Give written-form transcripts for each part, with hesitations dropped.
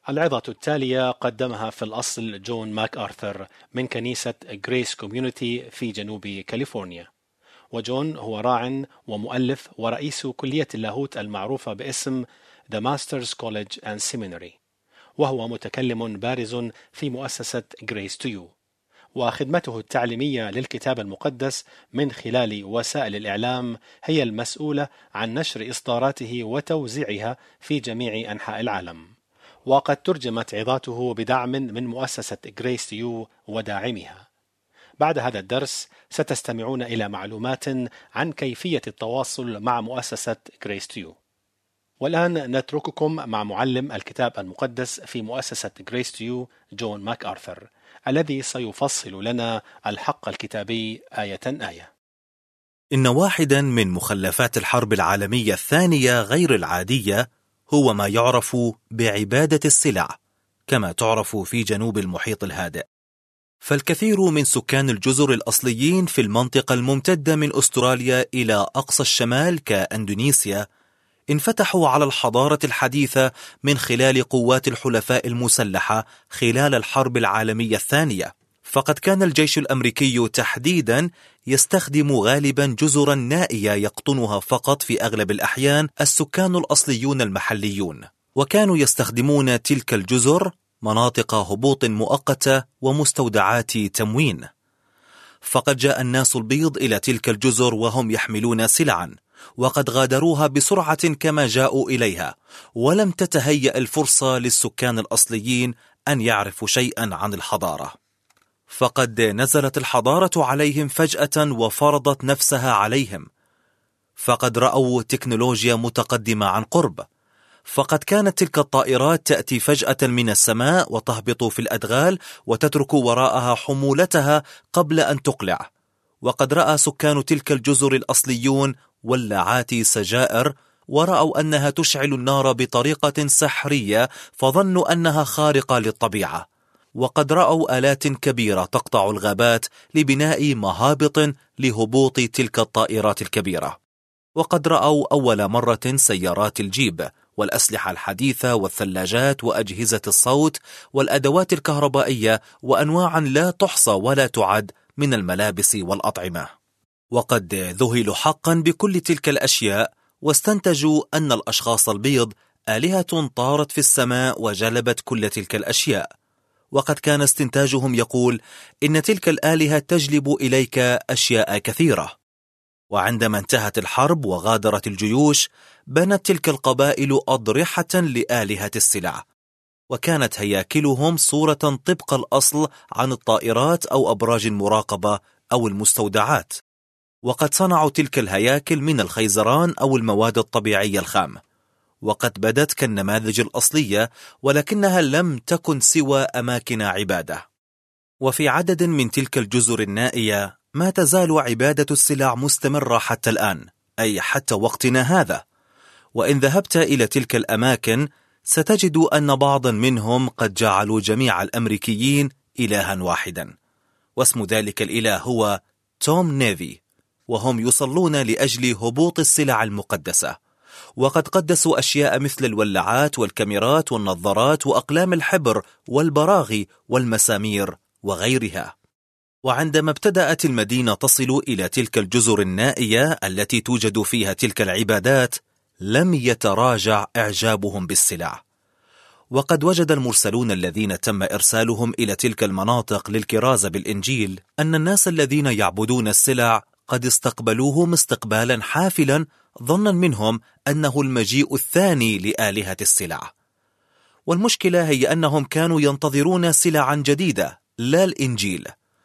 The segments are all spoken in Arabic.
العظة التالية قدمها في الأصل جون ماك آرثر من كنيسة غريس كوميونيتي في جنوب كاليفورنيا. وجون هو راع ومؤلف ورئيس كلية اللاهوت المعروفة باسم The Masters College and Seminary، وهو متكلم بارز في مؤسسة Grace to You، وخدمته التعليمية للكتاب المقدس من خلال وسائل الإعلام هي المسؤولة عن نشر إصداراته وتوزيعها في جميع أنحاء العالم. وقد ترجمت عظاته بدعم من مؤسسة Grace to You وداعمها. بعد هذا الدرس ستستمعون إلى معلومات عن كيفية التواصل مع مؤسسة Grace to You. والآن نترككم مع معلم الكتاب المقدس في مؤسسة Grace to You جون ماك آرثر، الذي سيفصل لنا الحق الكتابي آية آية. إن واحدا من مخلفات الحرب العالمية الثانية غير العادية هو ما يعرف بعبادة السلع، كما تعرف في جنوب المحيط الهادئ. فالكثير من سكان الجزر الأصليين في المنطقة الممتدة من أستراليا إلى أقصى الشمال كأندونيسيا انفتحوا على الحضارة الحديثة من خلال قوات الحلفاء المسلحة خلال الحرب العالمية الثانية. فقد كان الجيش الأمريكي تحديدا يستخدم غالبا جزرا نائية يقطنها فقط في أغلب الأحيان السكان الأصليون المحليون، وكانوا يستخدمون تلك الجزر مناطق هبوط مؤقتة ومستودعات تموين. فقد جاء الناس البيض إلى تلك الجزر وهم يحملون سلعا، وقد غادروها بسرعة كما جاءوا إليها، ولم تتهيأ الفرصة للسكان الأصليين أن يعرفوا شيئا عن الحضارة. فقد نزلت الحضارة عليهم فجأة وفرضت نفسها عليهم. فقد رأوا تكنولوجيا متقدمة عن قرب. فقد كانت تلك الطائرات تأتي فجأة من السماء وتهبط في الأدغال وتترك وراءها حمولتها قبل أن تقلع. وقد رأى سكان تلك الجزر الأصليون ولاعات سجائر، ورأوا أنها تشعل النار بطريقة سحرية، فظنوا أنها خارقة للطبيعة. وقد رأوا آلات كبيرة تقطع الغابات لبناء مهابط لهبوط تلك الطائرات الكبيرة. وقد رأوا أول مرة سيارات الجيب والأسلحة الحديثة والثلاجات وأجهزة الصوت والأدوات الكهربائية وأنواع لا تحصى ولا تعد من الملابس والأطعمة. وقد ذهلوا حقا بكل تلك الأشياء، واستنتجوا أن الأشخاص البيض آلهة طارت في السماء وجلبت كل تلك الأشياء. وقد كان استنتاجهم يقول إن تلك الآلهة تجلب إليك أشياء كثيرة. وعندما انتهت الحرب وغادرت الجيوش، بنت تلك القبائل أضرحة لآلهة السلع، وكانت هياكلهم صورة طبق الأصل عن الطائرات أو أبراج المراقبة أو المستودعات. وقد صنعوا تلك الهياكل من الخيزران أو المواد الطبيعية الخام، وقد بدت كالنماذج الأصلية، ولكنها لم تكن سوى أماكن عبادة. وفي عدد من تلك الجزر النائية ما تزال عبادة السلع مستمرة حتى الآن، أي حتى وقتنا هذا. وإن ذهبت إلى تلك الأماكن ستجد أن بعضا منهم قد جعلوا جميع الأمريكيين إلها واحدا، واسم ذلك الإله هو توم نيفي، وهم يصلون لأجل هبوط السلع المقدسة. وقد قدسوا أشياء مثل الولاعات والكاميرات والنظارات وأقلام الحبر والبراغي والمسامير وغيرها. وعندما ابتدأت المدينة تصل إلى تلك الجزر النائية التي توجد فيها تلك العبادات، لم يتراجع إعجابهم بالسلع. وقد وجد المرسلون الذين تم إرسالهم إلى تلك المناطق للكرازة بالإنجيل أن الناس الذين يعبدون السلع قد استقبلوهم استقبالا حافلا، ظنا منهم أنه المجيء الثاني لآلهة السلع. والمشكلة هي أنهم كانوا ينتظرون سلعا جديدة لا الإنجيل.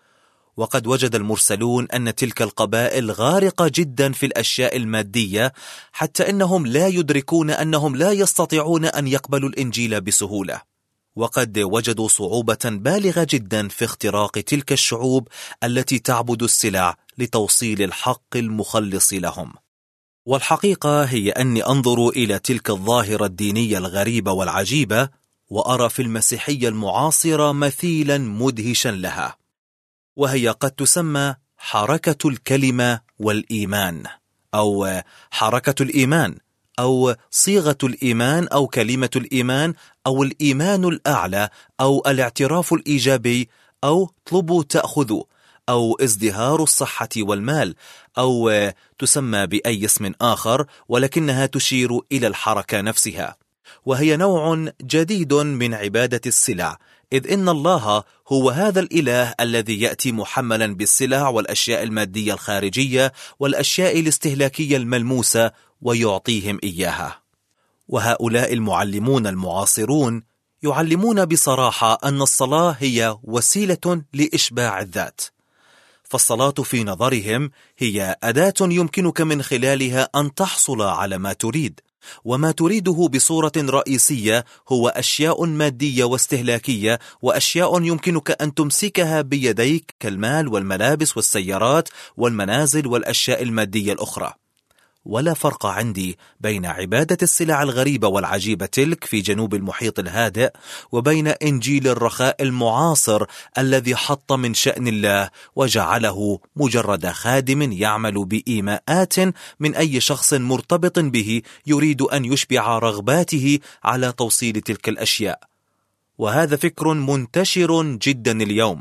وقد وجد المرسلون أن تلك القبائل غارقة جدا في الأشياء المادية، حتى أنهم لا يدركون أنهم لا يستطيعون أن يقبلوا الإنجيل بسهولة. وقد وجدوا صعوبة بالغة جدا في اختراق تلك الشعوب التي تعبد السلع لتوصيل الحق المخلص لهم. والحقيقة هي أني أنظر إلى تلك الظاهرة الدينية الغريبة والعجيبة، وأرى في المسيحية المعاصرة مثيلا مدهشا لها، وهي قد تسمى حركة الكلمة والإيمان، أو حركة الإيمان، أو صيغة الإيمان أو كلمة الإيمان أو الإيمان الأعلى أو الاعتراف الإيجابي أو اطلبوا تأخذوا أو ازدهار الصحة والمال أو تسمى بأي اسم آخر، ولكنها تشير إلى الحركة نفسها، وهي نوع جديد من عبادة السلع، إذ إن الله هو هذا الإله الذي يأتي محملا بالسلع والأشياء المادية الخارجية والأشياء الاستهلاكية الملموسة ويعطيهم إياها. وهؤلاء المعلمون المعاصرون يعلمون بصراحة أن الصلاة هي وسيلة لإشباع الذات، فالصلاة في نظرهم هي أداة يمكنك من خلالها أن تحصل على ما تريد، وما تريده بصورة رئيسية هو أشياء مادية واستهلاكية، وأشياء يمكنك أن تمسكها بيديك كالمال والملابس والسيارات والمنازل والأشياء المادية الأخرى. ولا فرق عندي بين عبادة السلع الغريبة والعجيبة تلك في جنوب المحيط الهادئ وبين إنجيل الرخاء المعاصر الذي حط من شأن الله وجعله مجرد خادم يعمل بإيماءات من أي شخص مرتبط به يريد أن يشبع رغباته على توصيل تلك الأشياء. وهذا فكر منتشر جدا اليوم،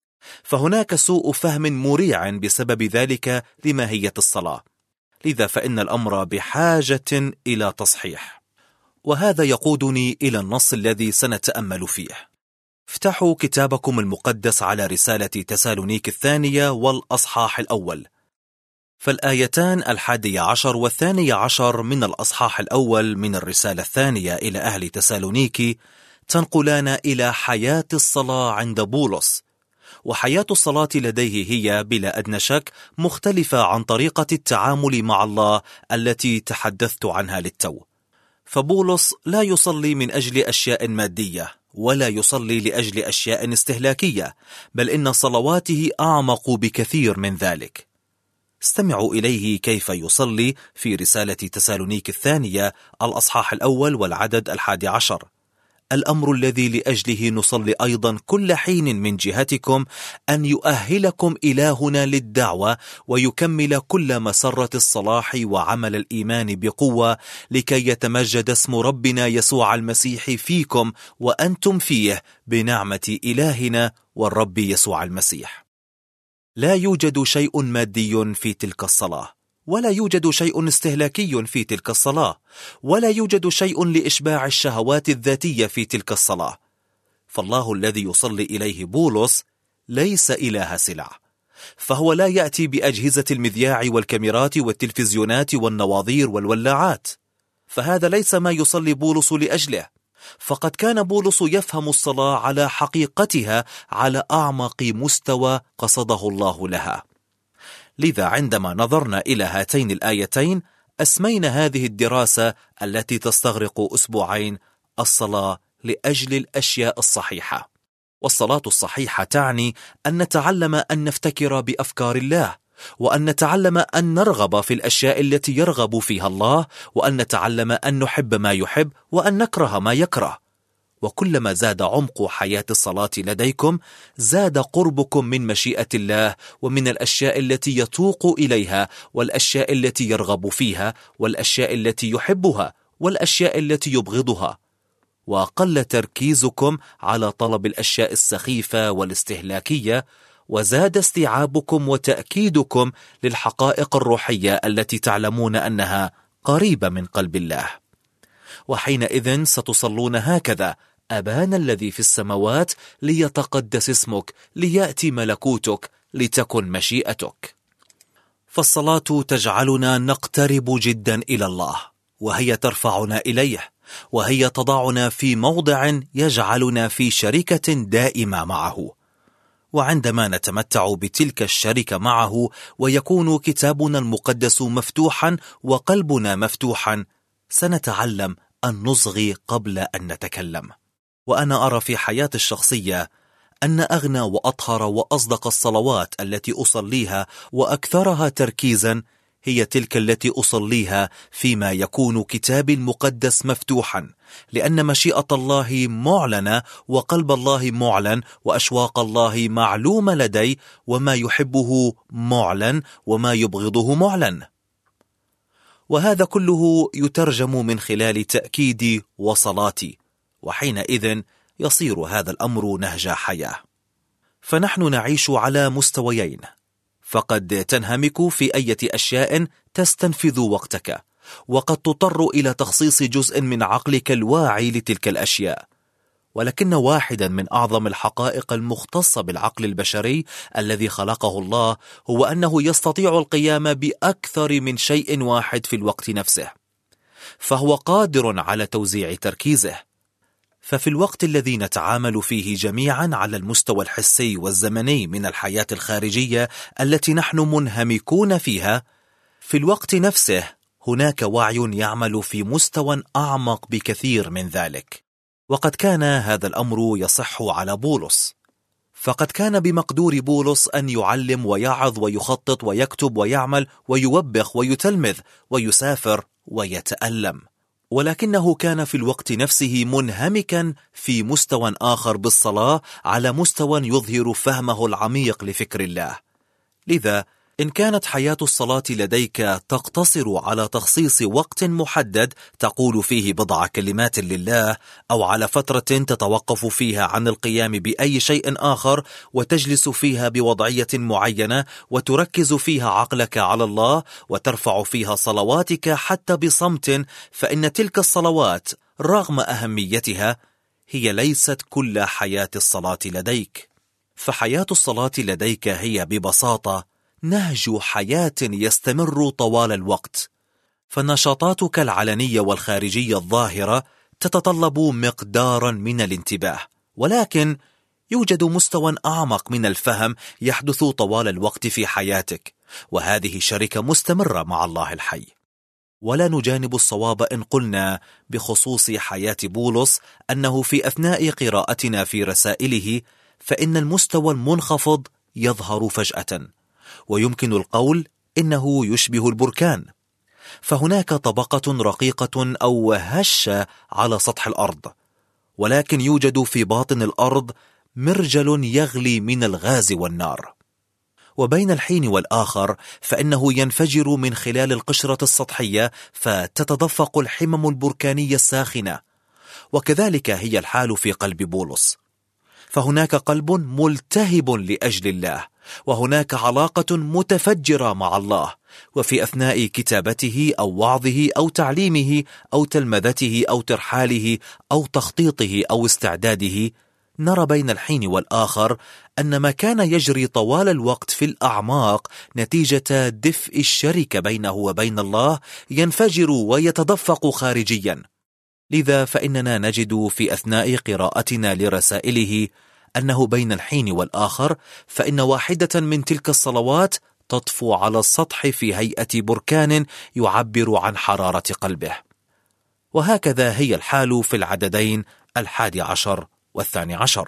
فهناك سوء فهم مريع بسبب ذلك لماهية الصلاة، لذا فإن الأمر بحاجة إلى تصحيح. وهذا يقودني إلى النص الذي سنتأمل فيه. افتحوا كتابكم المقدس على رسالة تسالونيك الثانية والأصحاح الأول، فالآيتان 11 و12 من الأصحاح الأول من الرسالة الثانية إلى أهل تسالونيكي تنقلان إلى حياة الصلاة عند بولس. وحياة الصلاة لديه هي بلا أدنى شك مختلفة عن طريقة التعامل مع الله التي تحدثت عنها للتو. فبولس لا يصلي من أجل أشياء مادية ولا يصلي لأجل أشياء استهلاكية، بل إن صلواته أعمق بكثير من ذلك. استمعوا إليه كيف يصلي في رسالة تسالونيك الثانية الأصحاح الأول والعدد 11: الأمر الذي لأجله نصلي أيضا كل حين من جهتكم أن يؤهلكم إلهنا للدعوة ويكمل كل مسرة الصلاح وعمل الإيمان بقوة، لكي يتمجد اسم ربنا يسوع المسيح فيكم وأنتم فيه بنعمة إلهنا والرب يسوع المسيح. لا يوجد شيء مادي في تلك الصلاة، ولا يوجد شيء استهلاكي في تلك الصلاة، ولا يوجد شيء لإشباع الشهوات الذاتية في تلك الصلاة. فالله الذي يصلي إليه بولس ليس إله سلع، فهو لا يأتي بأجهزة المذياع والكاميرات والتلفزيونات والنواظير والولاعات، فهذا ليس ما يصلي بولس لأجله. فقد كان بولس يفهم الصلاة على حقيقتها على أعمق مستوى قصده الله لها. لذا عندما نظرنا إلى هاتين الآيتين أسمينا هذه الدراسة التي تستغرق أسبوعين الصلاة لأجل الأشياء الصحيحة. والصلاة الصحيحة تعني أن نتعلم أن نفتكر بأفكار الله، وأن نتعلم أن نرغب في الأشياء التي يرغب فيها الله، وأن نتعلم أن نحب ما يحب وأن نكره ما يكره. وكلما زاد عمق حياة الصلاة لديكم زاد قربكم من مشيئة الله ومن الأشياء التي يتوق إليها والأشياء التي يرغب فيها والأشياء التي يحبها والأشياء التي يبغضها، وقل تركيزكم على طلب الأشياء السخيفة والاستهلاكية، وزاد استيعابكم وتأكيدكم للحقائق الروحية التي تعلمون أنها قريبة من قلب الله. وحينئذ ستصلون هكذا: أبانا الذي في السماوات ليتقدس اسمك، ليأتي ملكوتك، لتكن مشيئتك. فالصلاة تجعلنا نقترب جدا إلى الله، وهي ترفعنا إليه، وهي تضعنا في موضع يجعلنا في شركة دائمة معه. وعندما نتمتع بتلك الشركة معه ويكون كتابنا المقدس مفتوحا وقلبنا مفتوحا، سنتعلم أن نصغي قبل أن نتكلم. وأنا أرى في حياتي الشخصية أن أغنى وأطهر وأصدق الصلوات التي أصليها وأكثرها تركيزا هي تلك التي أصليها فيما يكون كتابي المقدس مفتوحا، لأن مشيئة الله معلنة وقلب الله معلن وأشواق الله معلومة لدي، وما يحبه معلن وما يبغضه معلن. وهذا كله يترجم من خلال تأكيد وصلاتي، وحينئذ يصير هذا الأمر نهج حياة. فنحن نعيش على مستويين، فقد تنهمك في أي أشياء تستنفذ وقتك، وقد تضطر إلى تخصيص جزء من عقلك الواعي لتلك الأشياء. ولكن واحدا من أعظم الحقائق المختصة بالعقل البشري الذي خلقه الله هو أنه يستطيع القيام بأكثر من شيء واحد في الوقت نفسه، فهو قادر على توزيع تركيزه. ففي الوقت الذي نتعامل فيه جميعا على المستوى الحسي والزمني من الحياة الخارجية التي نحن منهمكون فيها، في الوقت نفسه هناك وعي يعمل في مستوى أعمق بكثير من ذلك. وقد كان هذا الأمر يصح على بولس، فقد كان بمقدور بولس أن يعلم ويعظ ويخطط ويكتب ويعمل ويوبخ ويتلمذ ويسافر ويتألم، ولكنه كان في الوقت نفسه منهمكا في مستوى آخر بالصلاة على مستوى يظهر فهمه العميق لفكر الله. لذا إن كانت حياة الصلاة لديك تقتصر على تخصيص وقت محدد تقول فيه بضع كلمات لله، أو على فترة تتوقف فيها عن القيام بأي شيء آخر وتجلس فيها بوضعية معينة وتركز فيها عقلك على الله وترفع فيها صلواتك حتى بصمت، فإن تلك الصلوات رغم أهميتها هي ليست كل حياة الصلاة لديك. فحياة الصلاة لديك هي ببساطة نهج حياة يستمر طوال الوقت، فنشاطاتك العلنية والخارجية الظاهرة تتطلب مقدارا من الانتباه، ولكن يوجد مستوى أعمق من الفهم يحدث طوال الوقت في حياتك، وهذه شركة مستمرة مع الله الحي. ولا نجانب الصواب إن قلنا بخصوص حياة بولس أنه في أثناء قراءتنا في رسائله فإن المستوى المنخفض يظهر فجأة، ويمكن القول إنه يشبه البركان، فهناك طبقة رقيقة أو هشة على سطح الأرض، ولكن يوجد في باطن الأرض مرجل يغلي من الغاز والنار، وبين الحين والآخر فإنه ينفجر من خلال القشرة السطحية فتتدفق الحمم البركانية الساخنة. وكذلك هي الحال في قلب بولس، فهناك قلب ملتهب لأجل الله، وهناك علاقة متفجرة مع الله، وفي أثناء كتابته أو وعظه أو تعليمه أو تلمذته أو ترحاله أو تخطيطه أو استعداده نرى بين الحين والآخر أن ما كان يجري طوال الوقت في الأعماق نتيجة دفء الشركة بينه وبين الله ينفجر ويتدفق خارجيا. لذا فإننا نجد في أثناء قراءتنا لرسائله أنه بين الحين والآخر فإن واحدة من تلك الصلوات تطفو على السطح في هيئة بركان يعبر عن حرارة قلبه. وهكذا هي الحال في العددين 11 و12.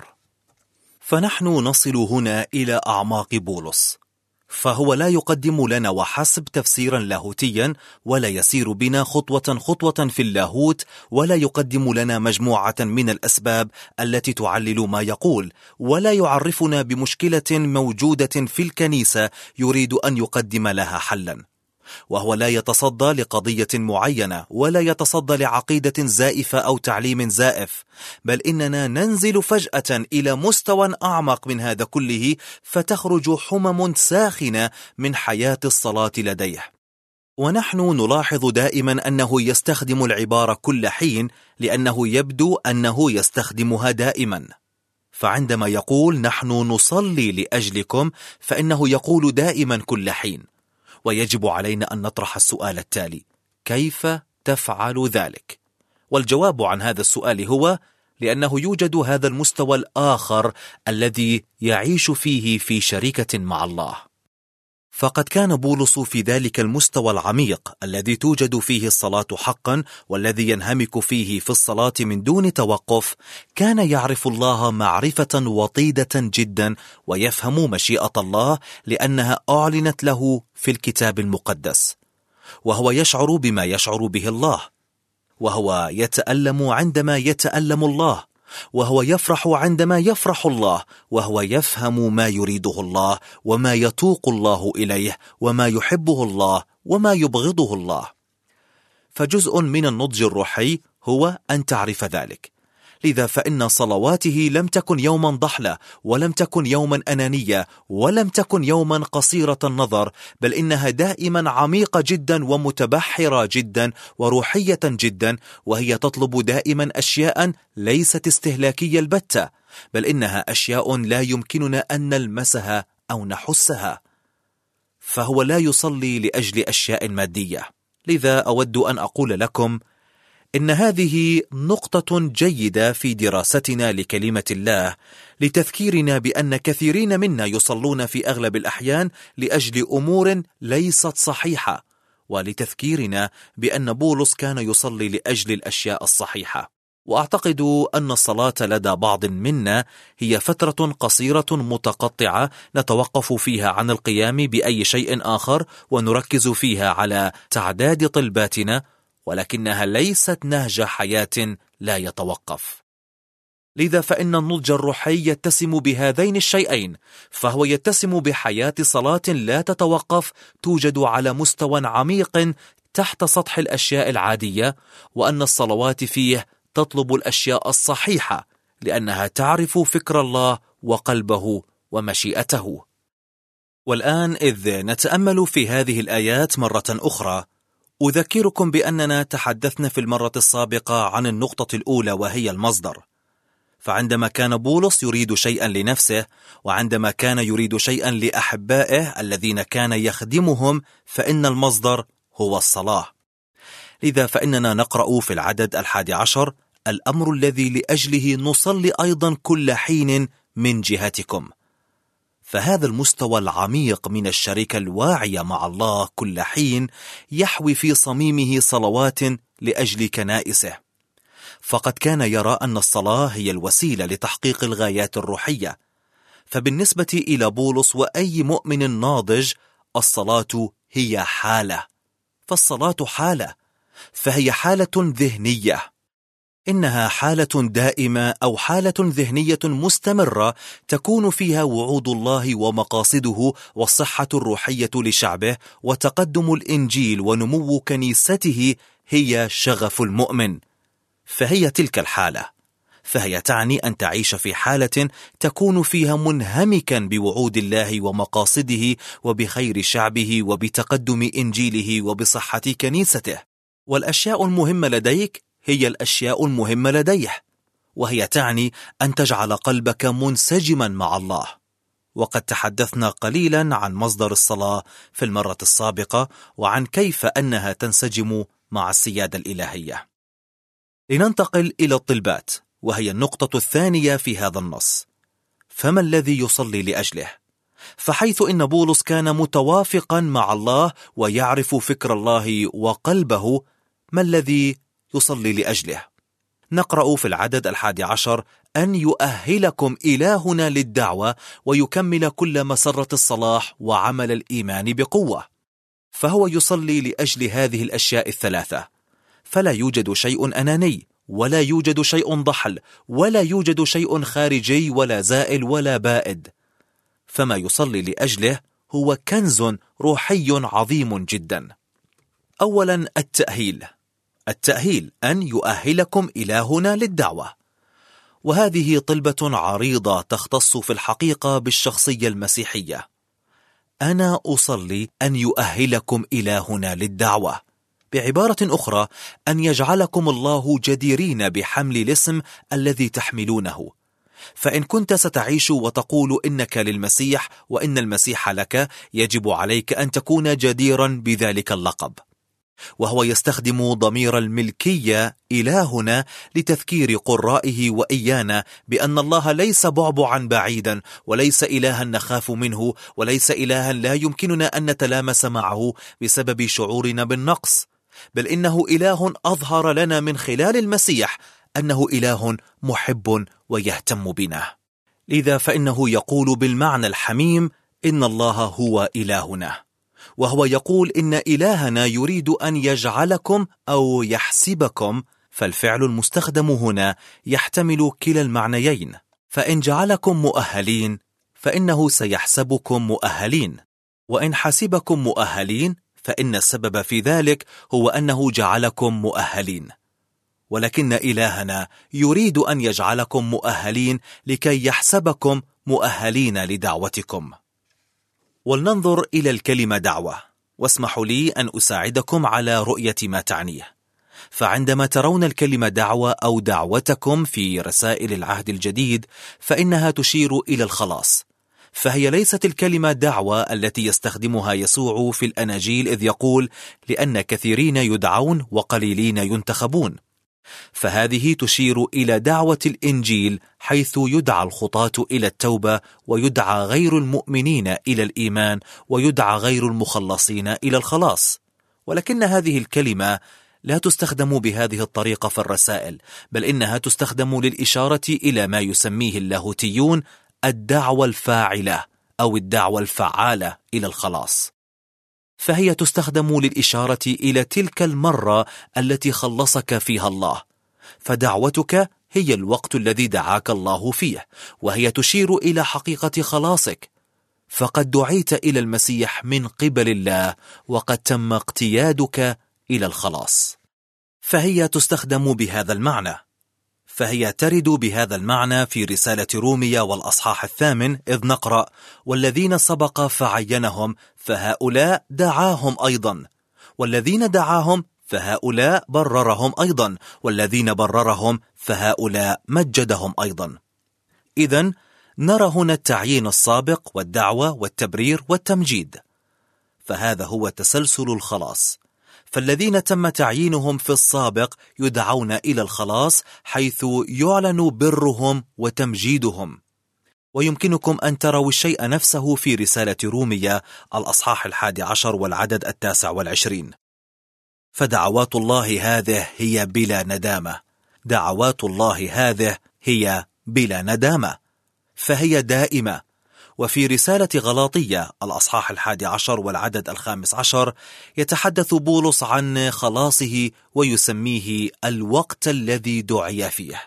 فنحن نصل هنا إلى أعماق بولس، فهو لا يقدم لنا وحسب تفسيرا لاهوتيا، ولا يسير بنا خطوة خطوة في اللاهوت، ولا يقدم لنا مجموعة من الأسباب التي تعلل ما يقول، ولا يعرفنا بمشكلة موجودة في الكنيسة يريد أن يقدم لها حلا. وهو لا يتصدى لقضية معينة، ولا يتصدى لعقيدة زائفة أو تعليم زائف، بل إننا ننزل فجأة إلى مستوى أعمق من هذا كله، فتخرج حمم ساخنة من حياة الصلاة لديه. ونحن نلاحظ دائما أنه يستخدم العبارة كل حين، لأنه يبدو أنه يستخدمها دائما. فعندما يقول نحن نصلي لأجلكم فإنه يقول دائما كل حين. ويجب علينا أن نطرح السؤال التالي: كيف تفعل ذلك؟ والجواب عن هذا السؤال هو لأنه يوجد هذا المستوى الآخر الذي يعيش فيه في شركة مع الله. فقد كان بولس في ذلك المستوى العميق الذي توجد فيه الصلاة حقا، والذي ينهمك فيه في الصلاة من دون توقف، كان يعرف الله معرفة وطيدة جدا، ويفهم مشيئة الله لأنها أعلنت له في الكتاب المقدس. وهو يشعر بما يشعر به الله، وهو يتألم عندما يتألم الله، وهو يفرح عندما يفرح الله، وهو يفهم ما يريده الله، وما يتوق الله إليه، وما يحبه الله، وما يبغضه الله. فجزء من النضج الروحي هو أن تعرف ذلك. لذا فإن صلواته لم تكن يوما ضحلة، ولم تكن يوما أنانية، ولم تكن يوما قصيرة النظر، بل إنها دائما عميقة جدا ومتبحرة جدا وروحية جدا، وهي تطلب دائما أشياء ليست استهلاكية البتة، بل إنها أشياء لا يمكننا أن نلمسها أو نحسها. فهو لا يصلي لأجل أشياء مادية. لذا أود أن أقول لكم إن هذه نقطة جيدة في دراستنا لكلمة الله، لتذكيرنا بأن كثيرين منا يصلون في أغلب الأحيان لأجل أمور ليست صحيحة، ولتذكيرنا بأن بولس كان يصلي لأجل الأشياء الصحيحة. وأعتقد أن الصلاة لدى بعض منا هي فترة قصيرة متقطعة نتوقف فيها عن القيام بأي شيء آخر ونركز فيها على تعداد طلباتنا، ولكنها ليست نهج حياة لا يتوقف. لذا فإن النضج الروحي يتسم بهذين الشيئين، فهو يتسم بحياة صلاة لا تتوقف توجد على مستوى عميق تحت سطح الأشياء العادية، وأن الصلوات فيه تطلب الأشياء الصحيحة لأنها تعرف فكر الله وقلبه ومشيئته. والآن إذ نتأمل في هذه الآيات مرة أخرى، أذكركم بأننا تحدثنا في المرة السابقة عن النقطة الأولى وهي المصدر. فعندما كان بولس يريد شيئا لنفسه، وعندما كان يريد شيئا لأحبائه الذين كان يخدمهم، فإن المصدر هو الصلاة. لذا فإننا نقرأ في العدد 11: الأمر الذي لأجله نصلي أيضا كل حين من جهتكم. فهذا المستوى العميق من الشركة الواعية مع الله كل حين يحوي في صميمه صلوات لأجل كنائسه، فقد كان يرى أن الصلاة هي الوسيلة لتحقيق الغايات الروحية. فبالنسبة إلى بولس وأي مؤمن ناضج، الصلاة هي حالة، فالصلاة حالة، فهي حالة ذهنية، إنها حالة دائمة أو حالة ذهنية مستمرة تكون فيها وعود الله ومقاصده والصحة الروحية لشعبه وتقدم الإنجيل ونمو كنيسته هي شغف المؤمن. فهي تلك الحالة، فهي تعني أن تعيش في حالة تكون فيها منهمكا بوعود الله ومقاصده وبخير شعبه وبتقدم إنجيله وبصحة كنيسته. والأشياء المهمة لديك هي الأشياء المهمة لديه، وهي تعني أن تجعل قلبك منسجما مع الله. وقد تحدثنا قليلا عن مصدر الصلاة في المرة السابقة، وعن كيف أنها تنسجم مع السيادة الإلهية. لننتقل إلى الطلبات، وهي النقطة الثانية في هذا النص. فما الذي يصلي لأجله؟ فحيث إن بولس كان متوافقا مع الله ويعرف فكر الله وقلبه، ما الذي يصلي لأجله؟ نقرأ في العدد 11: أن يؤهلكم إلهنا للدعوة ويكمل كل مسرة الصلاح وعمل الإيمان بقوة. فهو يصلي لأجل هذه الأشياء الثلاثة، فلا يوجد شيء أناني، ولا يوجد شيء ضحل، ولا يوجد شيء خارجي ولا زائل ولا بائد. فما يصلي لأجله هو كنز روحي عظيم جدا. أولا التأهيل أن يؤهلكم إلهنا للدعوة، وهذه طلبة عريضة تختص في الحقيقة بالشخصية المسيحية. أنا أصلي أن يؤهلكم إلهنا للدعوة، بعبارة أخرى أن يجعلكم الله جديرين بحمل الاسم الذي تحملونه. فإن كنت ستعيش وتقول إنك للمسيح وإن المسيح لك، يجب عليك أن تكون جديرا بذلك اللقب. وهو يستخدم ضمير الملكية إلهنا لتذكير قرائه وإيانا بأن الله ليس بعبعا بعيدا، وليس إلها نخاف منه، وليس إلها لا يمكننا أن نتلامس معه بسبب شعورنا بالنقص، بل إنه إله أظهر لنا من خلال المسيح أنه إله محب ويهتم بنا. لذا فإنه يقول بالمعنى الحميم إن الله هو إلهنا، وهو يقول إن إلهنا يريد أن يجعلكم أو يحسبكم، فالفعل المستخدم هنا يحتمل كلا المعنيين. فإن جعلكم مؤهلين فإنه سيحسبكم مؤهلين، وإن حسبكم مؤهلين فإن السبب في ذلك هو أنه جعلكم مؤهلين، ولكن إلهنا يريد أن يجعلكم مؤهلين لكي يحسبكم مؤهلين لدعوتكم. ولننظر إلى الكلمة دعوة، واسمحوا لي أن أساعدكم على رؤية ما تعنيه. فعندما ترون الكلمة دعوة أو دعوتكم في رسائل العهد الجديد فإنها تشير إلى الخلاص، فهي ليست الكلمة دعوة التي يستخدمها يسوع في الأناجيل إذ يقول لأن كثيرين يدعون وقليلين ينتخبون، فهذه تشير إلى دعوة الإنجيل حيث يدعى الخطاة إلى التوبة، ويدعى غير المؤمنين إلى الإيمان، ويدعى غير المخلصين إلى الخلاص. ولكن هذه الكلمة لا تستخدم بهذه الطريقة في الرسائل، بل إنها تستخدم للإشارة إلى ما يسميه اللاهوتيون الدعوة الفاعلة أو الدعوة الفعالة إلى الخلاص، فهي تستخدم للإشارة إلى تلك المرة التي خلصك فيها الله، فدعوتك هي الوقت الذي دعاك الله فيه، وهي تشير إلى حقيقة خلاصك، فقد دعيت إلى المسيح من قبل الله، وقد تم اقتيادك إلى الخلاص، فهي تستخدم بهذا المعنى. فهي ترد بهذا المعنى في رسالة روميا والأصحاح 8 إذ نقرأ: والذين سبق فعينهم فهؤلاء دعاهم أيضا، والذين دعاهم فهؤلاء بررهم أيضا، والذين بررهم فهؤلاء مجدهم أيضا. إذن نرى هنا التعيين السابق والدعوة والتبرير والتمجيد، فهذا هو تسلسل الخلاص. فالذين تم تعيينهم في السابق يدعون إلى الخلاص حيث يعلن برهم وتمجيدهم. ويمكنكم أن تروا الشيء نفسه في رسالة روميا الأصحاح 11 والعدد 29. فدعوات الله هذه هي بلا ندامة، دعوات الله هذه هي بلا ندامة، فهي دائمة. وفي رسالة غلاطية الأصحاح 11 والعدد 15 يتحدث بولس عن خلاصه ويسميه الوقت الذي دعي فيه.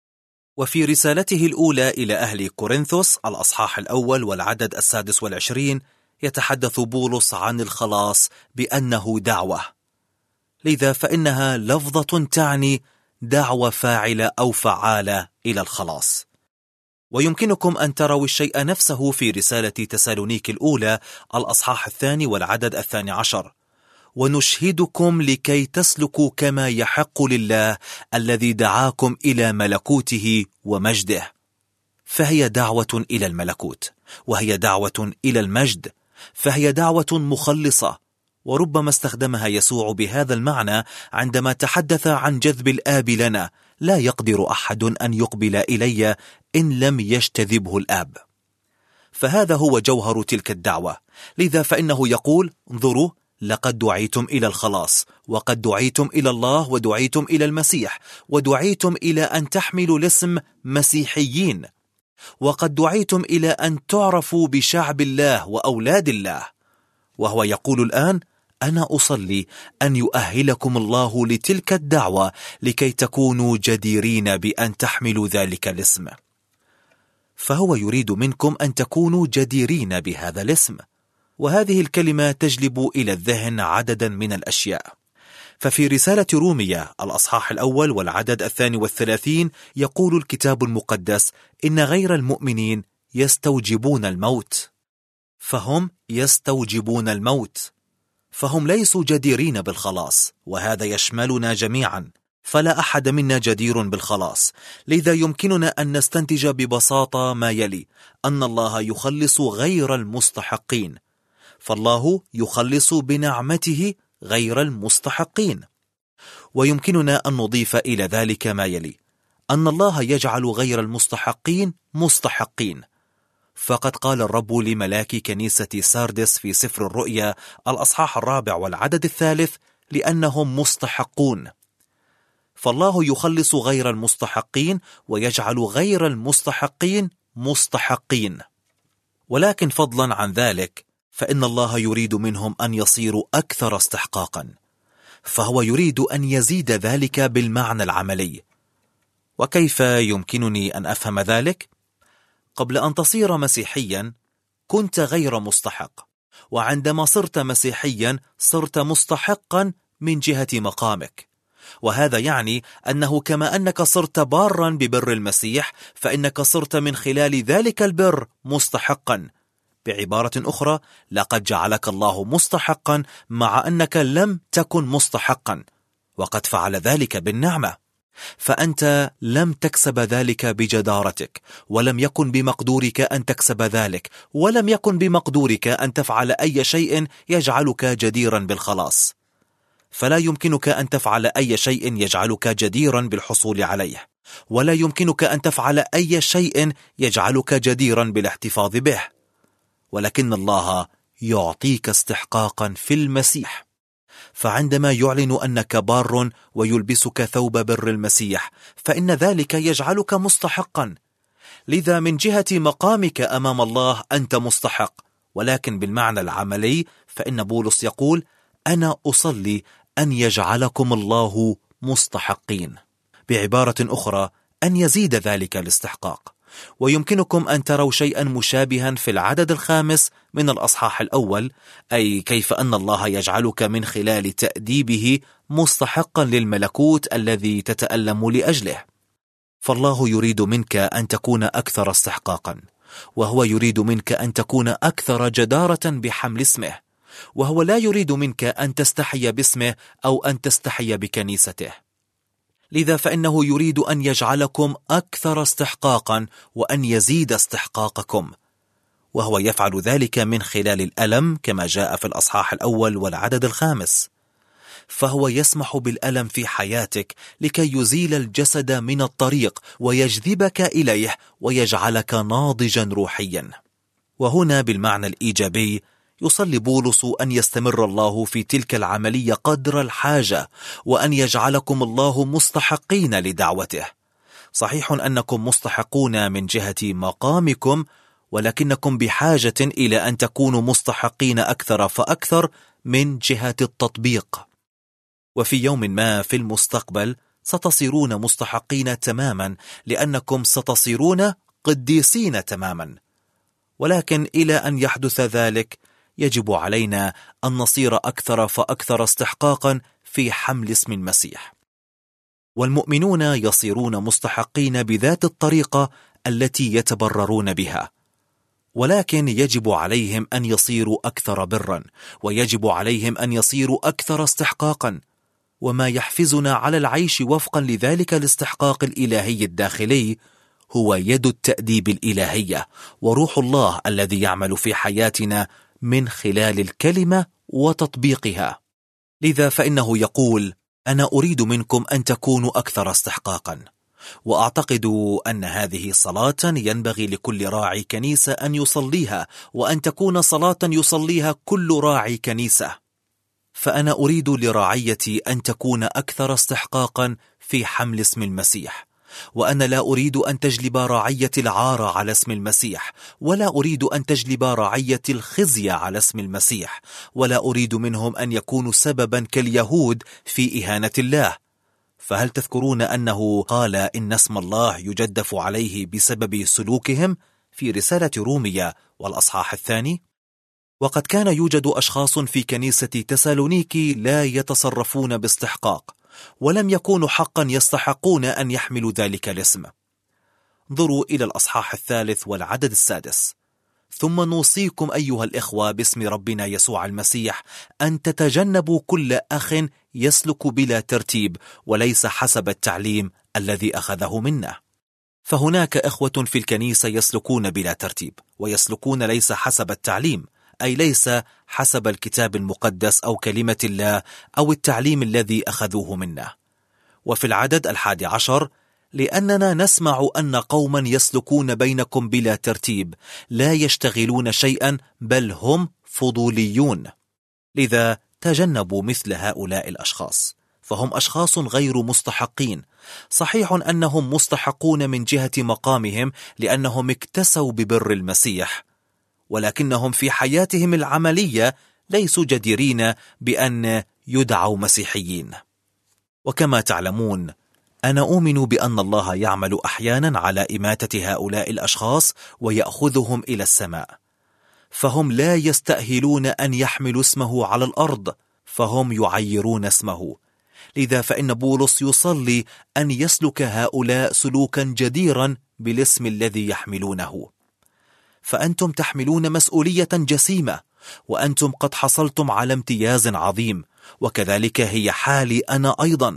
وفي رسالته الأولى إلى أهل كورنثوس الأصحاح 1 والعدد 26 يتحدث بولس عن الخلاص بأنه دعوة، لذا فإنها لفظة تعني دعوة فاعلة أو فعالة إلى الخلاص. ويمكنكم أن تروا الشيء نفسه في رسالة تسالونيك الأولى الأصحاح 2 والعدد 12: ونشهدكم لكي تسلكوا كما يحق لله الذي دعاكم إلى ملكوته ومجده. فهي دعوة إلى الملكوت، وهي دعوة إلى المجد، فهي دعوة مخلصة. وربما استخدمها يسوع بهذا المعنى عندما تحدث عن جذب الآب لنا: لا يقدر أحد أن يقبل إلي إن لم يجتذبه الآب. فهذا هو جوهر تلك الدعوة، لذا فإنه يقول: انظروا، لقد دعيتم إلى الخلاص، وقد دعيتم إلى الله، ودعيتم إلى المسيح، ودعيتم إلى أن تحملوا الاسم مسيحيين، وقد دعيتم إلى أن تعرفوا بشعب الله وأولاد الله. وهو يقول الآن: أنا أصلي أن يؤهلكم الله لتلك الدعوة لكي تكونوا جديرين بأن تحملوا ذلك الاسم. فهو يريد منكم أن تكونوا جديرين بهذا الاسم، وهذه الكلمة تجلب إلى الذهن عددا من الأشياء. ففي رسالة روميا الأصحاح 1 والعدد 32 يقول الكتاب المقدس: إن غير المؤمنين يستوجبون الموت. فهم يستوجبون الموت، فهم ليسوا جديرين بالخلاص، وهذا يشملنا جميعا، فلا أحد منا جدير بالخلاص. لذا يمكننا أن نستنتج ببساطة ما يلي: أن الله يخلص غير المستحقين، فالله يخلص بنعمته غير المستحقين. ويمكننا أن نضيف إلى ذلك ما يلي: أن الله يجعل غير المستحقين مستحقين. فقد قال الرب لملاك كنيسة ساردس في سفر الرؤيا الأصحاح 4 والعدد 3: لأنهم مستحقون. فالله يخلص غير المستحقين ويجعل غير المستحقين مستحقين. ولكن فضلا عن ذلك فإن الله يريد منهم أن يصيروا أكثر استحقاقا، فهو يريد أن يزيد ذلك بالمعنى العملي. وكيف يمكنني أن أفهم ذلك؟ قبل أن تصير مسيحيا كنت غير مستحق، وعندما صرت مسيحيا صرت مستحقا من جهة مقامك. وهذا يعني أنه كما أنك صرت بارا ببر المسيح، فإنك صرت من خلال ذلك البر مستحقا. بعبارة أخرى، لقد جعلك الله مستحقا مع أنك لم تكن مستحقا، وقد فعل ذلك بالنعمة. فأنت لم تكسب ذلك بجدارتك، ولم يكن بمقدورك أن تكسب ذلك، ولم يكن بمقدورك أن تفعل أي شيء يجعلك جديرا بالخلاص. فلا يمكنك أن تفعل أي شيء يجعلك جديرا بالحصول عليه، ولا يمكنك أن تفعل أي شيء يجعلك جديرا بالاحتفاظ به، ولكن الله يعطيك استحقاقا في المسيح. فعندما يعلن أنك بار ويلبسك ثوب بر المسيح، فإن ذلك يجعلك مستحقا. لذا من جهة مقامك أمام الله أنت مستحق، ولكن بالمعنى العملي فإن بولس يقول: أنا أصلي أن يجعلكم الله مستحقين. بعبارة أخرى، أن يزيد ذلك الاستحقاق. ويمكنكم أن تروا شيئا مشابها في العدد 5 من الأصحاح الأول، أي كيف أن الله يجعلك من خلال تأديبه مستحقا للملكوت الذي تتألم لأجله. فالله يريد منك أن تكون أكثر استحقاقا، وهو يريد منك أن تكون أكثر جدارة بحمل اسمه، وهو لا يريد منك أن تستحي باسمه أو أن تستحي بكنيسته. لذا فإنه يريد أن يجعلكم أكثر استحقاقا وأن يزيد استحقاقكم، وهو يفعل ذلك من خلال الألم كما جاء في الأصحاح الأول والعدد 5. فهو يسمح بالألم في حياتك لكي يزيل الجسد من الطريق ويجذبك إليه ويجعلك ناضجا روحيا. وهنا بالمعنى الإيجابي يصلي بولس أن يستمر الله في تلك العملية قدر الحاجة، وأن يجعلكم الله مستحقين لدعوته. صحيح أنكم مستحقون من جهة مقامكم، ولكنكم بحاجة إلى أن تكونوا مستحقين أكثر فأكثر من جهة التطبيق. وفي يوم ما في المستقبل ستصيرون مستحقين تماما، لأنكم ستصيرون قديسين تماما. ولكن إلى أن يحدث ذلك يجب علينا أن نصير أكثر فأكثر استحقاقا في حمل اسم المسيح. والمؤمنون يصيرون مستحقين بذات الطريقة التي يتبررون بها، ولكن يجب عليهم أن يصيروا أكثر برا، ويجب عليهم أن يصيروا أكثر استحقاقا. وما يحفزنا على العيش وفقا لذلك الاستحقاق الإلهي الداخلي هو يد التأديب الإلهية وروح الله الذي يعمل في حياتنا من خلال الكلمة وتطبيقها. لذا فإنه يقول: أنا أريد منكم أن تكونوا أكثر استحقاقا. وأعتقد أن هذه صلاة ينبغي لكل راعي كنيسة أن يصليها، وأن تكون صلاة يصليها كل راعي كنيسة. فأنا أريد لرعيتي أن تكون أكثر استحقاقا في حمل اسم المسيح، وأنا لا أريد أن تجلب رعية العار على اسم المسيح، ولا أريد أن تجلب رعية الخزي على اسم المسيح، ولا أريد منهم أن يكونوا سببا كاليهود في إهانة الله. فهل تذكرون أنه قال إن اسم الله يجدف عليه بسبب سلوكهم في رسالة رومية والأصحاح 2؟ وقد كان يوجد أشخاص في كنيسة تسالونيكي لا يتصرفون باستحقاق، ولم يكونوا حقا يستحقون أن يحملوا ذلك الاسم. انظروا إلى الأصحاح 3 والعدد 6: ثم نوصيكم أيها الإخوة باسم ربنا يسوع المسيح أن تتجنبوا كل أخ يسلك بلا ترتيب وليس حسب التعليم الذي أخذه منا. فهناك إخوة في الكنيسة يسلكون بلا ترتيب، ويسلكون ليس حسب التعليم، أي ليس حسب الكتاب المقدس أو كلمة الله أو التعليم الذي أخذوه منا. وفي العدد 11: لأننا نسمع أن قوما يسلكون بينكم بلا ترتيب لا يشتغلون شيئا بل هم فضوليون. لذا تجنبوا مثل هؤلاء الأشخاص، فهم أشخاص غير مستحقين. صحيح أنهم مستحقون من جهة مقامهم لأنهم اكتسوا ببر المسيح، ولكنهم في حياتهم العملية ليسوا جديرين بأن يدعوا مسيحيين. وكما تعلمون أنا أؤمن بأن الله يعمل أحيانا على إماتة هؤلاء الأشخاص ويأخذهم إلى السماء. فهم لا يستأهلون أن يحملوا اسمه على الأرض، فهم يعيرون اسمه. لذا فإن بولس يصلي أن يسلك هؤلاء سلوكا جديرا بالاسم الذي يحملونه. فأنتم تحملون مسؤولية جسيمة، وأنتم قد حصلتم على امتياز عظيم، وكذلك هي حالي أنا أيضا.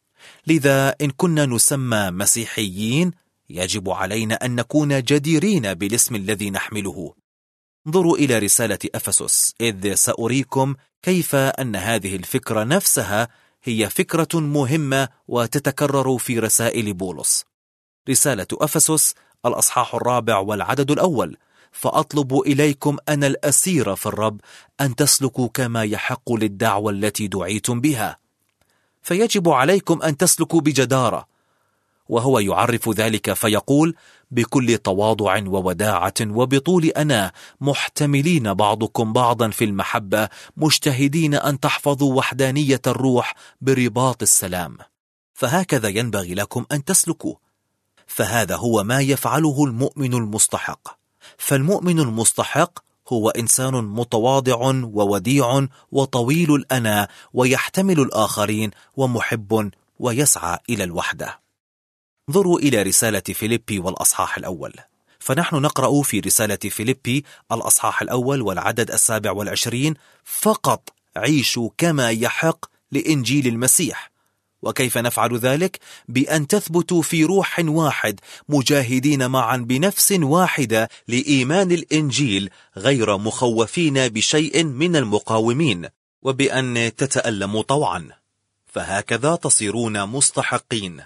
لذا إن كنا نسمى مسيحيين يجب علينا أن نكون جديرين بالاسم الذي نحمله. انظروا إلى رسالة أفسس، إذ سأريكم كيف أن هذه الفكرة نفسها هي فكرة مهمة وتتكرر في رسائل بولس. رسالة أفسس الأصحاح 4 والعدد 1: فأطلب إليكم أنا الأسير في الرب أن تسلكوا كما يحق للدعوة التي دعيتم بها. فيجب عليكم أن تسلكوا بجدارة، وهو يعرف ذلك فيقول: بكل تواضع ووداعة وبطول أنا، محتملين بعضكم بعضا في المحبة، مجتهدين أن تحفظوا وحدانية الروح برباط السلام. فهكذا ينبغي لكم أن تسلكوا. فهذا هو ما يفعله المؤمن المستحق. فالمؤمن المستحق هو إنسان متواضع ووديع وطويل الأناة، ويحتمل الآخرين، ومحب، ويسعى إلى الوحدة. انظروا إلى رسالة فيليبي والأصحاح 1. فنحن نقرأ في رسالة فيليبي الأصحاح 1 والعدد 27: فقط عيشوا كما يحق لإنجيل المسيح. وكيف نفعل ذلك؟ بأن تثبتوا في روح واحد، مجاهدين معا بنفس واحدة لإيمان الإنجيل، غير مخوفين بشيء من المقاومين، وبأن تتألموا طوعا، فهكذا تصيرون مستحقين.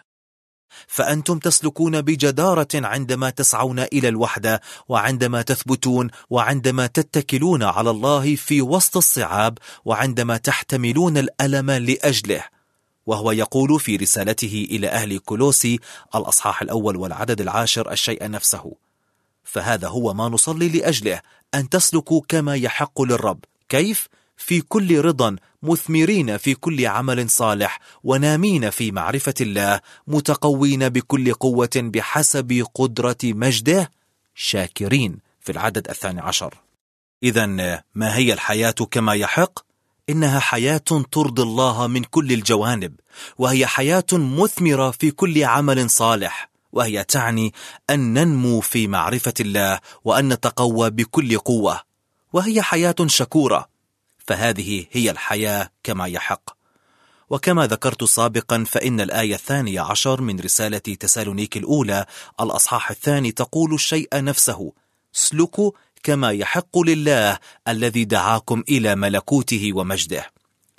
فأنتم تسلكون بجدارة عندما تسعون إلى الوحدة، وعندما تثبتون، وعندما تتكلون على الله في وسط الصعاب، وعندما تحتملون الألم لأجله. وهو يقول في رسالته إلى أهل كولوسي الأصحاح 1 والعدد 10 الشيء نفسه. فهذا هو ما نصلي لأجله، أن تسلكوا كما يحق للرب. كيف؟ في كل رضا، مثمرين في كل عمل صالح، ونامين في معرفة الله، متقوين بكل قوة بحسب قدرة مجده، شاكرين، في العدد 12. إذن ما هي الحياة كما يحق؟ إنها حياة ترضي الله من كل الجوانب، وهي حياة مثمرة في كل عمل صالح، وهي تعني أن ننمو في معرفة الله، وأن نتقوى بكل قوة، وهي حياة شكورة. فهذه هي الحياة كما يحق. وكما ذكرت سابقا، فإن الآية 12 من رسالة تسالونيك الأولى الأصحاح 2 تقول الشيء نفسه: سلكوا كما يحق لله الذي دعاكم إلى ملكوته ومجده.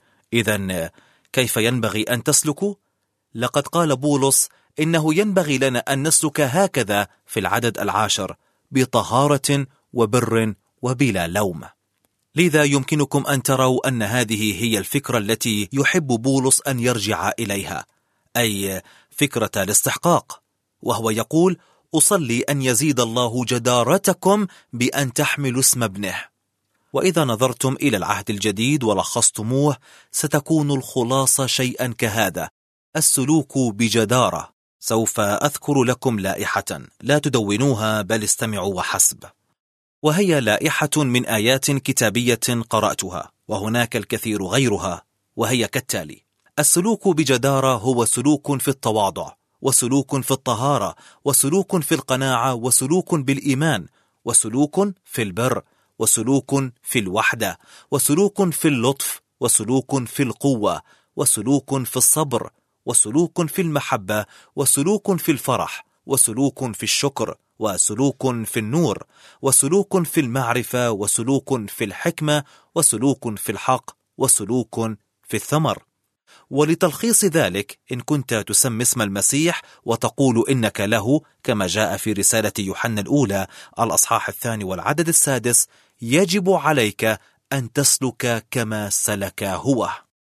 إذن كيف ينبغي أن تسلكوا؟ لقد قال بولس إنه ينبغي لنا أن نسلك هكذا في العدد 10: بطهارة وبر وبلا لوم. لذا يمكنكم أن تروا أن هذه هي الفكرة التي يحب بولس أن يرجع إليها، أي فكرة الاستحقاق. وهو يقول: أصلي أن يزيد الله جدارتكم بأن تحملوا اسم ابنه. وإذا نظرتم إلى العهد الجديد ولخصتموه، ستكون الخلاصة شيئا كهذا: السلوك بجدارة. سوف أذكر لكم لائحة، لا تدونوها بل استمعوا وحسب. وهي لائحة من آيات كتابية قرأتها، وهناك الكثير غيرها، وهي كالتالي: السلوك بجدارة هو سلوك في التواضع، وسلوك في الطهارة، وسلوك في القناعة، وسلوك بالإيمان، وسلوك في البر، وسلوك في الوحدة، وسلوك في اللطف، وسلوك في القوة، وسلوك في الصبر، وسلوك في المحبة، وسلوك في الفرح، وسلوك في الشكر، وسلوك في النور، وسلوك في المعرفة، وسلوك في الحكمة، وسلوك في الحق، وسلوك في الثمر. ولتلخيص ذلك، إن كنت تسمي اسم المسيح وتقول إنك له، كما جاء في رسالة يوحنا الأولى الأصحاح 2 والعدد 6، يجب عليك أن تسلك كما سلك هو.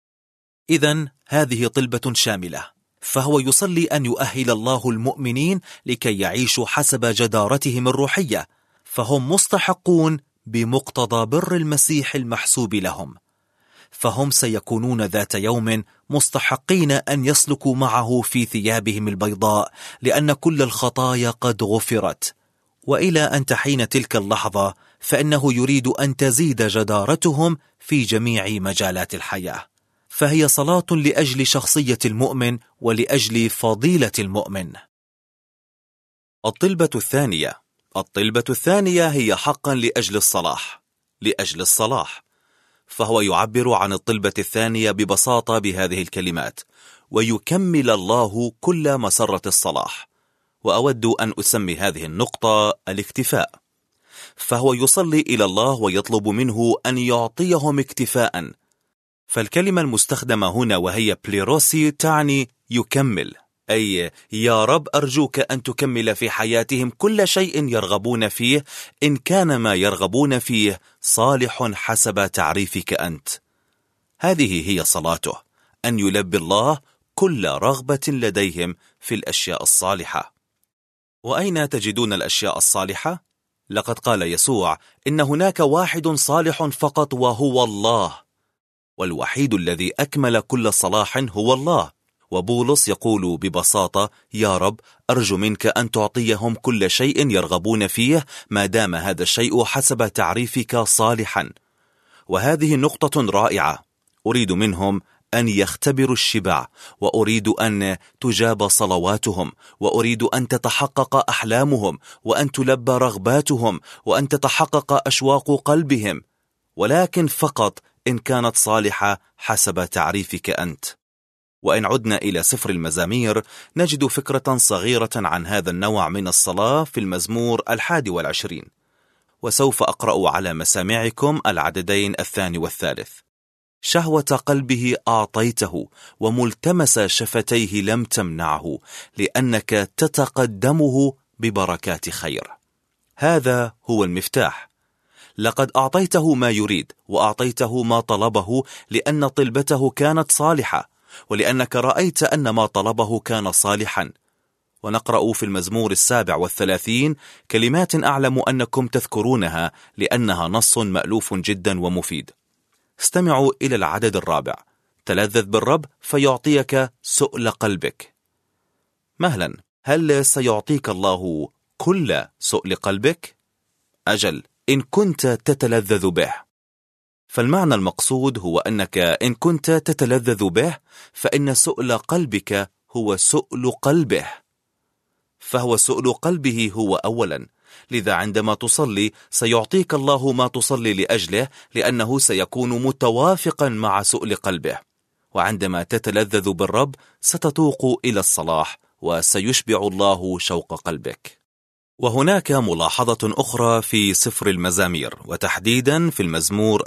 إذن هذه طلبة شاملة. فهو يصلي أن يؤهل الله المؤمنين لكي يعيشوا حسب جدارتهم الروحية، فهم مستحقون بمقتضى بر المسيح المحسوب لهم. فهم سيكونون ذات يوم مستحقين أن يسلكوا معه في ثيابهم البيضاء، لأن كل الخطايا قد غفرت. وإلى أن تحين تلك اللحظة، فإنه يريد أن تزيد جدارتهم في جميع مجالات الحياة، فهي صلاة لأجل شخصية المؤمن ولأجل فضيلة المؤمن. الطلبة الثانية هي حقا لأجل الصلاح، لأجل الصلاح. فهو يعبر عن الطلبة الثانية ببساطة بهذه الكلمات: ويكمل الله كل مسرة الصلاح. وأود أن أسمي هذه النقطة الاكتفاء، فهو يصلي إلى الله ويطلب منه أن يعطيهم اكتفاء. فالكلمة المستخدمة هنا وهي بليروسي تعني يكمل، أي يا رب أرجوك أن تكمل في حياتهم كل شيء يرغبون فيه، إن كان ما يرغبون فيه صالح حسب تعريفك أنت. هذه هي صلاته، أن يلبي الله كل رغبة لديهم في الأشياء الصالحة. وأين تجدون الأشياء الصالحة؟ لقد قال يسوع إن هناك واحد صالح فقط وهو الله، والوحيد الذي أكمل كل صلاح هو الله. وبولس يقول ببساطة: يا رب أرجو منك أن تعطيهم كل شيء يرغبون فيه ما دام هذا الشيء حسب تعريفك صالحا. وهذه نقطة رائعة. أريد منهم أن يختبروا الشبع، وأريد أن تجاب صلواتهم، وأريد أن تتحقق أحلامهم، وأن تلبى رغباتهم، وأن تتحقق أشواق قلبهم، ولكن فقط إن كانت صالحة حسب تعريفك أنت. وإن عدنا إلى سفر المزامير نجد فكرة صغيرة عن هذا النوع من الصلاة في المزمور 21، وسوف أقرأ على مسامعكم العددين 2 و3. شهوة قلبه أعطيته، وملتمس شفتيه لم تمنعه، لأنك تتقدمه ببركات خير. هذا هو المفتاح. لقد أعطيته ما يريد، وأعطيته ما طلبه، لأن طلبته كانت صالحة، ولأنك رأيت أن ما طلبه كان صالحا. ونقرأ في المزمور 37 كلمات أعلم أنكم تذكرونها، لأنها نص مألوف جدا ومفيد. استمعوا إلى العدد 4: تلذذ بالرب فيعطيك سؤل قلبك. مهلا، هل سيعطيك الله كل سؤل قلبك؟ أجل، إن كنت تتلذذ به. فالمعنى المقصود هو أنك إن كنت تتلذذ به فإن سؤل قلبك هو سؤل قلبه، فهو سؤل قلبه هو أولا. لذا عندما تصلي سيعطيك الله ما تصلي لأجله، لأنه سيكون متوافقا مع سؤل قلبه. وعندما تتلذذ بالرب ستتوق إلى الصلاح، وسيشبع الله شوق قلبك. وهناك ملاحظة أخرى في سفر المزامير، وتحديدا في المزمور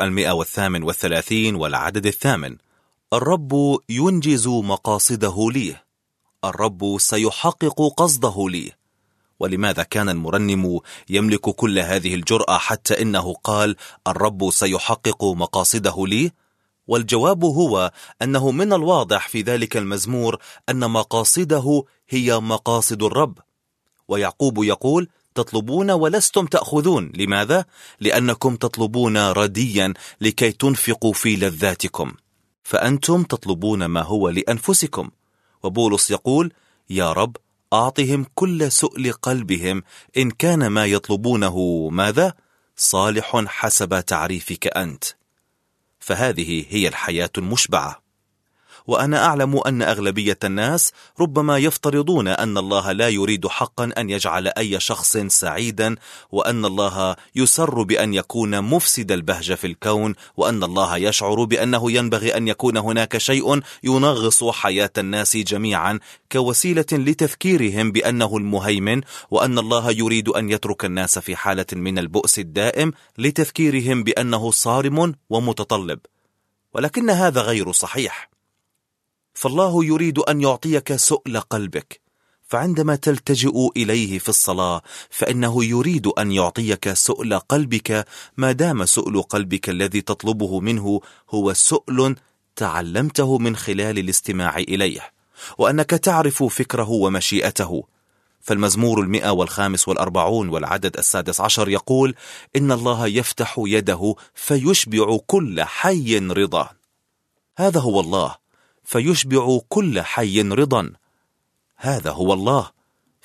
138 والعدد 8: الرب ينجز مقاصده لي، الرب سيحقق قصده لي. ولماذا كان المرنم يملك كل هذه الجرأة حتى إنه قال الرب سيحقق مقاصده لي؟ والجواب هو أنه من الواضح في ذلك المزمور أن مقاصده هي مقاصد الرب. ويعقوب يقول: تطلبون ولستم تأخذون. لماذا؟ لأنكم تطلبون رديا لكي تنفقوا في لذاتكم، فأنتم تطلبون ما هو لأنفسكم. وبولس يقول: يا رب أعطهم كل سؤل قلبهم، إن كان ما يطلبونه ماذا؟ صالح حسب تعريفك أنت. فهذه هي الحياة المشبعة. وأنا أعلم أن أغلبية الناس ربما يفترضون أن الله لا يريد حقا أن يجعل أي شخص سعيدا، وأن الله يسر بأن يكون مفسد البهجة في الكون، وأن الله يشعر بأنه ينبغي أن يكون هناك شيء ينغص حياة الناس جميعا كوسيلة لتذكيرهم بأنه المهيمن، وأن الله يريد أن يترك الناس في حالة من البؤس الدائم لتذكيرهم بأنه صارم ومتطلب. ولكن هذا غير صحيح. فالله يريد أن يعطيك سؤل قلبك، فعندما تلتجئ إليه في الصلاة فإنه يريد أن يعطيك سؤل قلبك، ما دام سؤل قلبك الذي تطلبه منه هو سؤل تعلمته من خلال الاستماع إليه، وأنك تعرف فكره ومشيئته. فالمزمور 145 والعدد 16 يقول: إن الله يفتح يده فيشبع كل حي رضا. هذا هو الله، فيشبع كل حي رضا. هذا هو الله،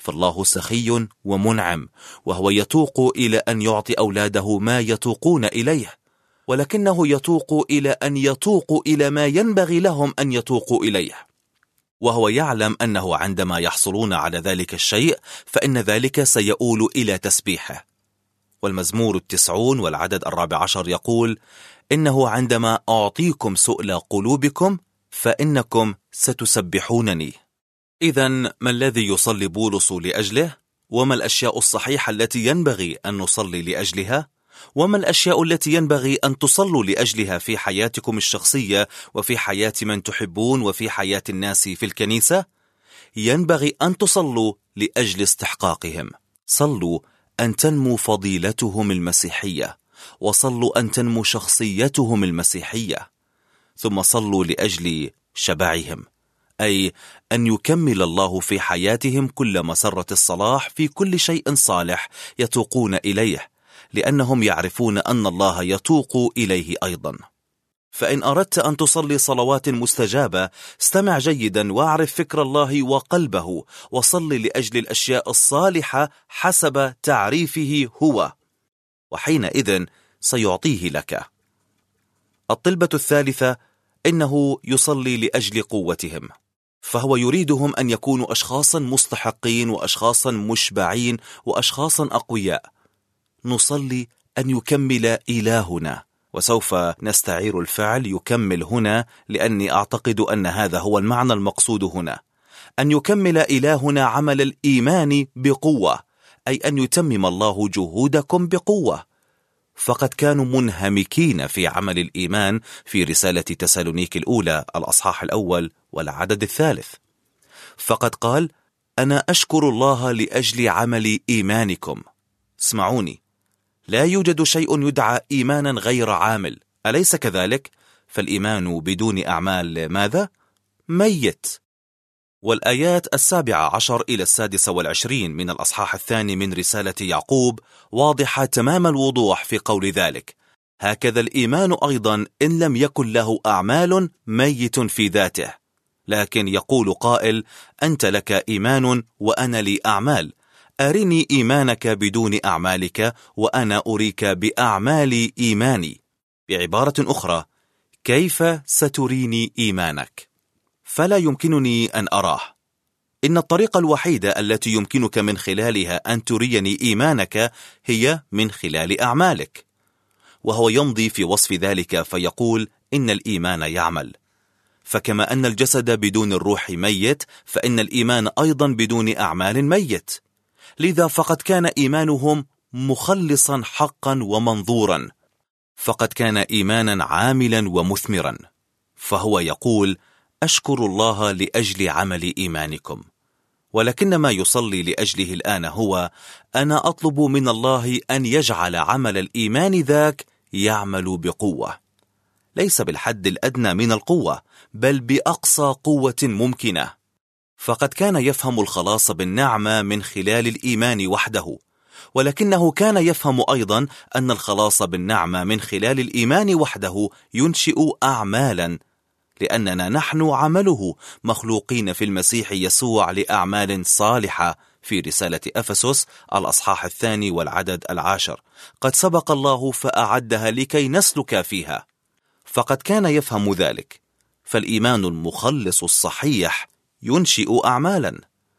فالله سخي ومنعم، وهو يتوق إلى أن يعطي أولاده ما يتوقون إليه، ولكنه يتوق إلى أن يتوقوا إلى ما ينبغي لهم أن يتوقوا إليه، وهو يعلم أنه عندما يحصلون على ذلك الشيء فإن ذلك سيؤول إلى تسبيحه. والمزمور 90 والعدد 14 يقول: إنه عندما أعطيكم سؤل قلوبكم فإنكم ستسبحونني. إذن ما الذي يصلي بولس لأجله؟ وما الأشياء الصحيحة التي ينبغي أن نصلي لأجلها؟ وما الأشياء التي ينبغي أن تصلوا لأجلها في حياتكم الشخصية وفي حياة من تحبون وفي حياة الناس في الكنيسة؟ ينبغي أن تصلوا لأجل استحقاقهم. صلوا أن تنمو فضيلتهم المسيحية، وصلوا أن تنمو شخصيتهم المسيحية، ثم صلوا لأجل شبعهم، أي أن يكمل الله في حياتهم كل مسرة الصلاح في كل شيء صالح يتوقون إليه، لأنهم يعرفون أن الله يتوق إليه أيضا. فإن أردت أن تصلي صلوات مستجابة، استمع جيدا واعرف فكر الله وقلبه، وصل لأجل الأشياء الصالحة حسب تعريفه هو، وحينئذ سيعطيه لك. الطلبة الثالثة إنه يصلي لأجل قوتهم، فهو يريدهم أن يكونوا أشخاصا مستحقين وأشخاصا مشبعين وأشخاصا أقوياء. نصلي أن يكمل إلهنا، وسوف نستعير الفعل يكمل هنا لأني أعتقد أن هذا هو المعنى المقصود هنا، أن يكمل إلهنا عمل الإيمان بقوة، أي أن يتمم الله جهودكم بقوة. فقد كانوا منهمكين في عمل الإيمان في رسالة تسالونيك الأولى الأصحاح 1 والعدد 3. فقد قال: أنا أشكر الله لأجل عمل إيمانكم. اسمعوني، لا يوجد شيء يدعى إيمانا غير عامل، أليس كذلك؟ فالإيمان بدون أعمال ماذا؟ ميت. والآيات 17 إلى 26 من الأصحاح 2 من رسالة يعقوب واضحة تمام الوضوح في قول ذلك: هكذا الإيمان أيضا إن لم يكن له أعمال ميت في ذاته. لكن يقول قائل: أنت لك إيمان وأنا لي أعمال، أرني إيمانك بدون أعمالك وأنا أريك بأعمال إيماني. بعبارة أخرى، كيف ستريني إيمانك؟ فلا يمكنني أن أراه. إن الطريقة الوحيدة التي يمكنك من خلالها أن تريني إيمانك هي من خلال أعمالك. وهو يمضي في وصف ذلك فيقول: إن الإيمان يعمل. فكما أن الجسد بدون الروح ميت، فإن الإيمان أيضا بدون أعمال ميت. لذا فقد كان إيمانهم مخلصا حقا ومنظورا، فقد كان إيمانا عاملا ومثمرا. فهو يقول: أشكر الله لأجل عمل إيمانكم. ولكن ما يصلي لأجله الآن هو: أنا أطلب من الله أن يجعل عمل الإيمان ذاك يعمل بقوة، ليس بالحد الأدنى من القوة، بل بأقصى قوة ممكنة. فقد كان يفهم الخلاص بالنعمة من خلال الإيمان وحده، ولكنه كان يفهم أيضا أن الخلاص بالنعمة من خلال الإيمان وحده ينشئ أعمالا، لأننا نحن عمله مخلوقين في المسيح يسوع لأعمال صالحة. في رسالة أفسس الأصحاح 2 والعدد 10: قد سبق الله فأعدها لكي نسلك فيها. فقد كان يفهم ذلك. فالإيمان المخلص الصحيح ينشئ أعمالا،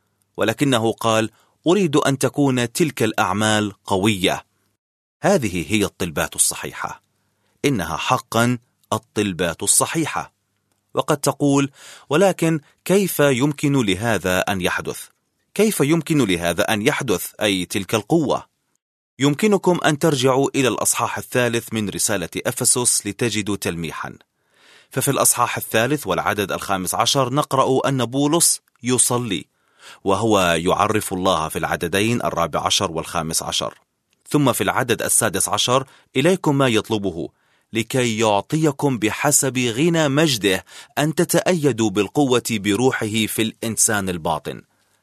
ولكنه قال: أريد أن تكون تلك الأعمال قوية. هذه هي الطلبات الصحيحة، إنها حقا الطلبات الصحيحة. وقد تقول: ولكن كيف يمكن لهذا أن يحدث؟ كيف يمكن لهذا أن يحدث، أي تلك القوة؟ يمكنكم أن ترجعوا إلى الأصحاح 3 من رسالة أفسس لتجدوا تلميحا. ففي الأصحاح 3 والعدد 15 نقرأ أن بولس يصلي، وهو يعرف الله في العددين 14 و15. ثم في العدد 16: إليكم ما يطلبه لكي يعطيكم بحسب غنى مجده أن تتأيدوا بالقوة بروحه في الإنسان الباطن.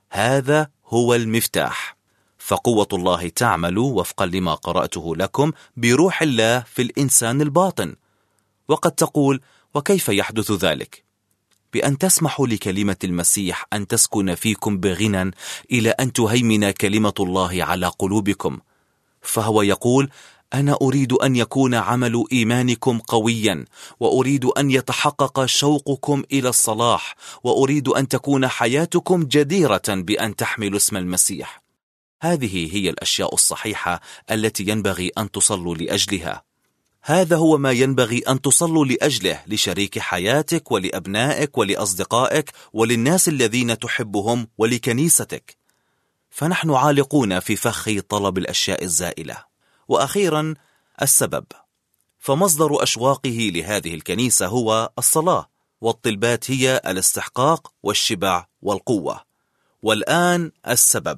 هذا هو المفتاح. فقوة الله تعمل وفقا لما قرأته لكم بروح الله في الإنسان الباطن. وقد تقول: وكيف يحدث ذلك؟ بأن تسمحوا لكلمة المسيح أن تسكن فيكم بغنى إلى أن تهيمن كلمة الله على قلوبكم. فهو يقول: أنا أريد أن يكون عمل إيمانكم قويا، وأريد أن يتحقق شوقكم إلى الصلاح، وأريد أن تكون حياتكم جديرة بأن تحمل اسم المسيح. هذه هي الأشياء الصحيحة التي ينبغي أن تصلوا لأجلها. هذا هو ما ينبغي أن تصلوا لأجله لشريك حياتك ولأبنائك ولأصدقائك وللناس الذين تحبهم ولكنيستك. فنحن عالقون في فخ طلب الأشياء الزائلة. وأخيرا السبب، فمصدر أشواقه لهذه الكنيسة هو الصلاة، والطلبات هي الاستحقاق والشبع والقوة. والآن السبب،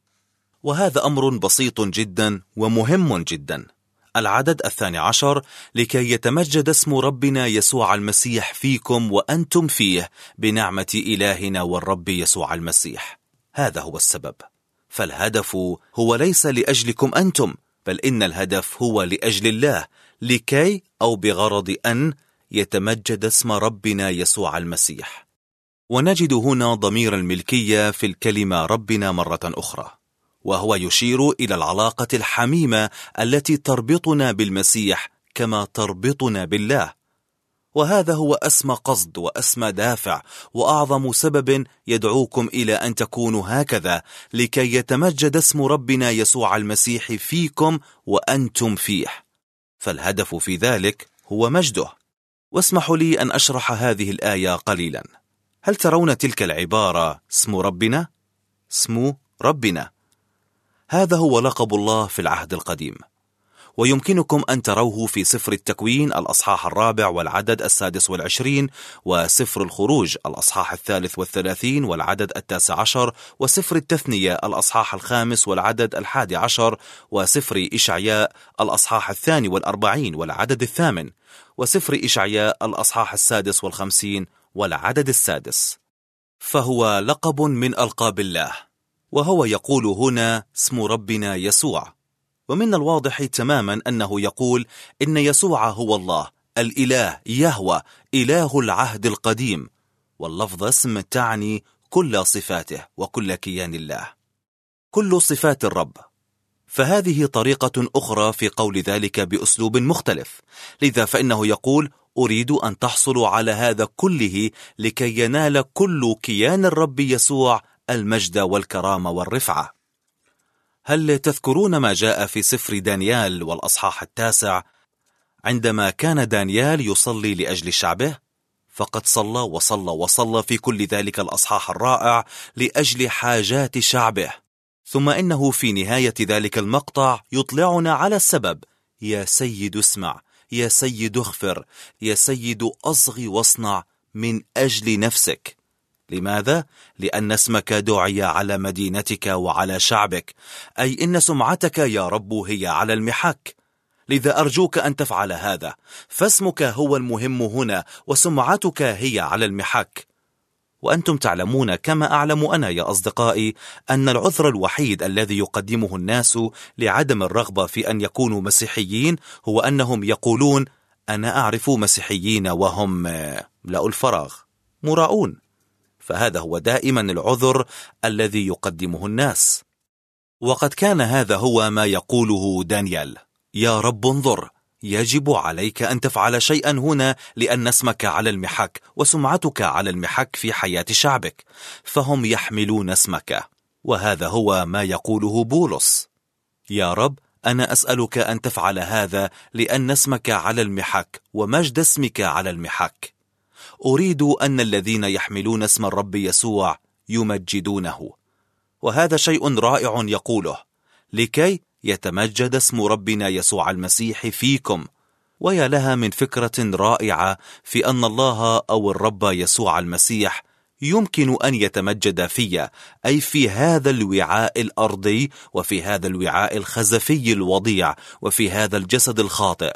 وهذا أمر بسيط جدا ومهم جدا. العدد 12: لكي يتمجد اسم ربنا يسوع المسيح فيكم وأنتم فيه بنعمة إلهنا والرب يسوع المسيح. هذا هو السبب. فالهدف هو ليس لأجلكم أنتم، بل إن الهدف هو لأجل الله، لكي أو بغرض أن يتمجد اسم ربنا يسوع المسيح. ونجد هنا ضمير الملكية في الكلمة ربنا مرة أخرى، وهو يشير إلى العلاقة الحميمة التي تربطنا بالمسيح كما تربطنا بالله. وهذا هو أسمى قصد وأسمى دافع وأعظم سبب يدعوكم إلى أن تكونوا هكذا، لكي يتمجد اسم ربنا يسوع المسيح فيكم وأنتم فيه. فالهدف في ذلك هو مجده. واسمحوا لي أن أشرح هذه الآية قليلا. هل ترون تلك العبارة اسم ربنا؟ اسم ربنا، هذا هو لقب الله في العهد القديم، ويمكنكم أن تروه في سفر التكوين الأصحاح 4 والعدد 26، وسفر الخروج الأصحاح 33 والعدد 19، وسفر التثنية الأصحاح 5 والعدد 11، وسفر إشعياء الأصحاح 42 والعدد 8، وسفر إشعياء الأصحاح 56 والعدد 6. فهو لقب من ألقاب الله، وهو يقول هنا اسم ربنا يسوع. ومن الواضح تماما أنه يقول إن يسوع هو الله الإله يهوه إله العهد القديم، واللفظ اسم تعني كل صفاته وكل كيان الله، كل صفات الرب. فهذه طريقة أخرى في قول ذلك بأسلوب مختلف، لذا فإنه يقول: أريد أن تحصلوا على هذا كله لكي ينال كل كيان الرب يسوع المجد والكرامة والرفعة. هل تذكرون ما جاء في سفر دانيال والأصحاح 9 عندما كان دانيال يصلي لأجل شعبه؟ فقد صلى وصلى وصلى في كل ذلك الأصحاح الرائع لأجل حاجات شعبه، ثم إنه في نهاية ذلك المقطع يطلعنا على السبب: يا سيد اسمع، يا سيد اغفر، يا سيد أصغي واصنع من أجل نفسك. لماذا؟ لأن اسمك دعي على مدينتك وعلى شعبك، أي إن سمعتك يا رب هي على المحك. لذا أرجوك أن تفعل هذا، فاسمك هو المهم هنا وسمعتك هي على المحك. وأنتم تعلمون كما أعلم أنا يا أصدقائي أن العذر الوحيد الذي يقدمه الناس لعدم الرغبة في أن يكونوا مسيحيين هو أنهم يقولون: أنا أعرف مسيحيين وهم ملأوا الفراغ، مراؤون. فهذا هو دائما العذر الذي يقدمه الناس. وقد كان هذا هو ما يقوله دانيال: يا رب انظر، يجب عليك أن تفعل شيئا هنا، لأن اسمك على المحك وسمعتك على المحك في حياة شعبك، فهم يحملون اسمك. وهذا هو ما يقوله بولس: يا رب أنا أسألك أن تفعل هذا لأن اسمك على المحك ومجد اسمك على المحك. أريد أن الذين يحملون اسم الرب يسوع يمجدونه. وهذا شيء رائع يقوله: لكي يتمجد اسم ربنا يسوع المسيح فيكم. ويا لها من فكرة رائعة في أن الله أو الرب يسوع المسيح يمكن أن يتمجد في، أي في هذا الوعاء الأرضي، وفي هذا الوعاء الخزفي الوضيع، وفي هذا الجسد الخاطئ.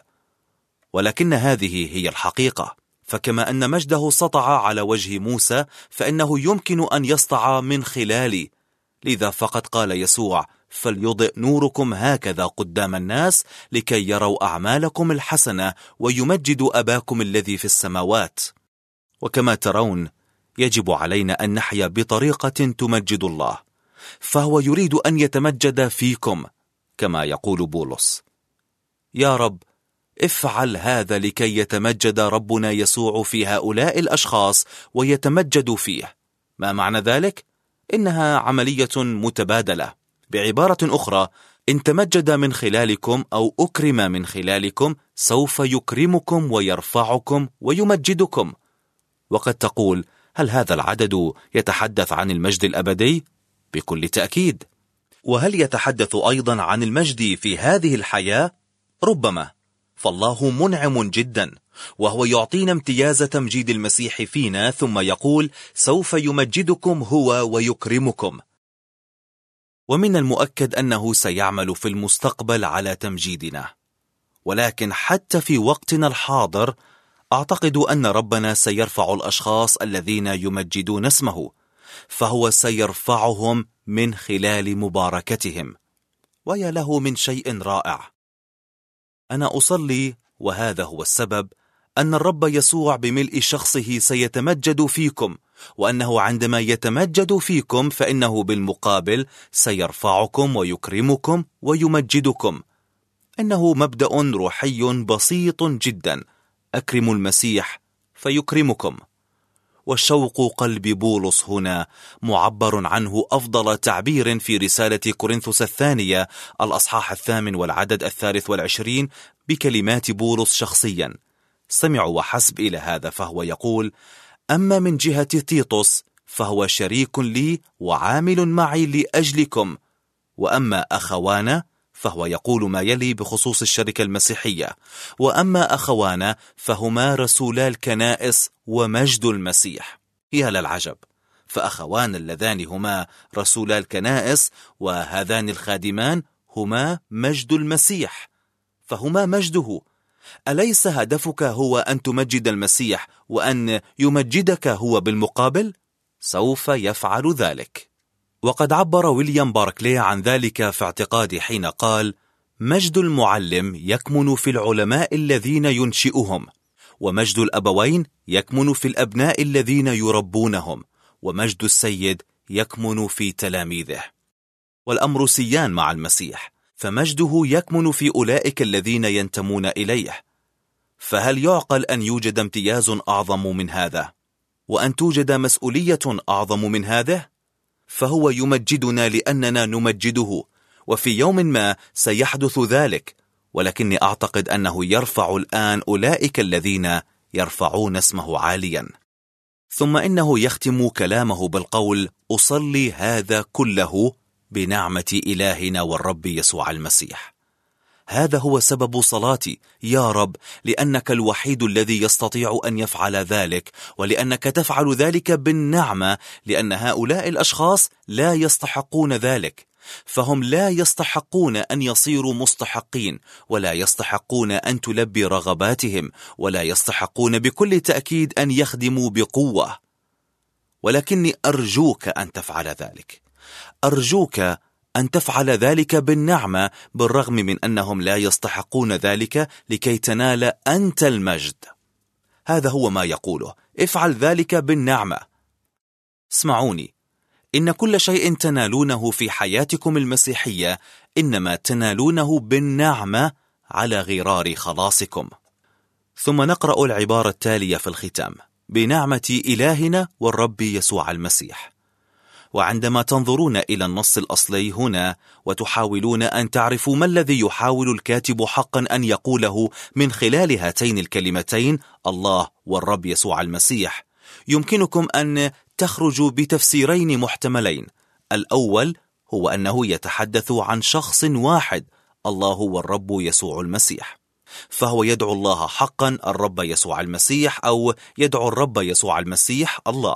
ولكن هذه هي الحقيقة. فكما أن مجده سطع على وجه موسى، فإنه يمكن أن يسطع من خلالي. لذا فقد قال يسوع: فليضئ نوركم هكذا قدام الناس لكي يروا أعمالكم الحسنة ويمجدوا أباكم الذي في السماوات. وكما ترون يجب علينا أن نحيا بطريقة تمجد الله، فهو يريد أن يتمجد فيكم، كما يقول بولس: يا رب افعل هذا لكي يتمجد ربنا يسوع في هؤلاء الأشخاص ويتمجد فيه. ما معنى ذلك؟ إنها عملية متبادلة. بعبارة أخرى، إن تمجد من خلالكم أو أكرم من خلالكم سوف يكرمكم ويرفعكم ويمجدكم. وقد تقول: هل هذا العدد يتحدث عن المجد الأبدي؟ بكل تأكيد. وهل يتحدث أيضا عن المجد في هذه الحياة؟ ربما، فالله منعم جدا، وهو يعطينا امتياز تمجيد المسيح فينا، ثم يقول: سوف يمجدكم هو ويكرمكم. ومن المؤكد أنه سيعمل في المستقبل على تمجيدنا. ولكن حتى في وقتنا الحاضر أعتقد أن ربنا سيرفع الأشخاص الذين يمجدون اسمه، فهو سيرفعهم من خلال مباركتهم. ويا له من شيء رائع. أنا أصلي، وهذا هو السبب، أن الرب يسوع بملء شخصه سيتمجد فيكم، وأنه عندما يتمجد فيكم فإنه بالمقابل سيرفعكم ويكرمكم ويمجدكم. إنه مبدأ روحي بسيط جدا: أكرموا المسيح فيكرمكم. والشوق قلب بولس هنا معبر عنه أفضل تعبير في رسالة كورنثوس الثانية الأصحاح 8 والعدد 23 بكلمات بولس شخصيا. استمعوا وحسب إلى هذا، فهو يقول: أما من جهة تيتوس فهو شريك لي وعامل معي لأجلكم، وأما أخوانا فهو يقول ما يلي بخصوص الشركة المسيحية: وأما أخوانا فهما رسولا الكنائس ومجد المسيح. يا للعجب، فأخوان اللذان هما رسولا الكنائس، وهذان الخادمان هما مجد المسيح، فهما مجده. أليس هدفك هو أن تمجد المسيح وأن يمجدك هو بالمقابل؟ سوف يفعل ذلك. وقد عبر ويليام باركلي عن ذلك في اعتقادي حين قال: مجد المعلم يكمن في العلماء الذين ينشئهم، ومجد الأبوين يكمن في الأبناء الذين يربونهم، ومجد السيد يكمن في تلاميذه. والأمر سيان مع المسيح، فمجده يكمن في أولئك الذين ينتمون إليه. فهل يعقل أن يوجد امتياز أعظم من هذا، وأن توجد مسؤولية أعظم من هذا؟ فهو يمجدنا لأننا نمجده، وفي يوم ما سيحدث ذلك، ولكني أعتقد أنه يرفع الآن أولئك الذين يرفعون اسمه عاليا. ثم إنه يختم كلامه بالقول: أصلي هذا كله بنعمة إلهنا والرب يسوع المسيح. هذا هو سبب صلاتي: يا رب، لأنك الوحيد الذي يستطيع أن يفعل ذلك، ولأنك تفعل ذلك بالنعمة، لأن هؤلاء الأشخاص لا يستحقون ذلك، فهم لا يستحقون أن يصيروا مستحقين، ولا يستحقون أن تلبي رغباتهم، ولا يستحقون بكل تأكيد أن يخدموا بقوة. ولكني أرجوك أن تفعل ذلك، أرجوك أن تفعل ذلك بالنعمة، بالرغم من أنهم لا يستحقون ذلك، لكي تنال أنت المجد. هذا هو ما يقوله: افعل ذلك بالنعمة. اسمعوني، إن كل شيء تنالونه في حياتكم المسيحية إنما تنالونه بالنعمة على غرار خلاصكم. ثم نقرأ العبارة التالية في الختام: بنعمة إلهنا والرب يسوع المسيح. وعندما تنظرون إلى النص الأصلي هنا وتحاولون أن تعرفوا ما الذي يحاول الكاتب حقا أن يقوله من خلال هاتين الكلمتين الله والرب يسوع المسيح، يمكنكم أن تخرجوا بتفسيرين محتملين. الأول هو أنه يتحدث عن شخص واحد، الله والرب يسوع المسيح، فهو يدعو الله حقا الرب يسوع المسيح، أو يدعو الرب يسوع المسيح الله،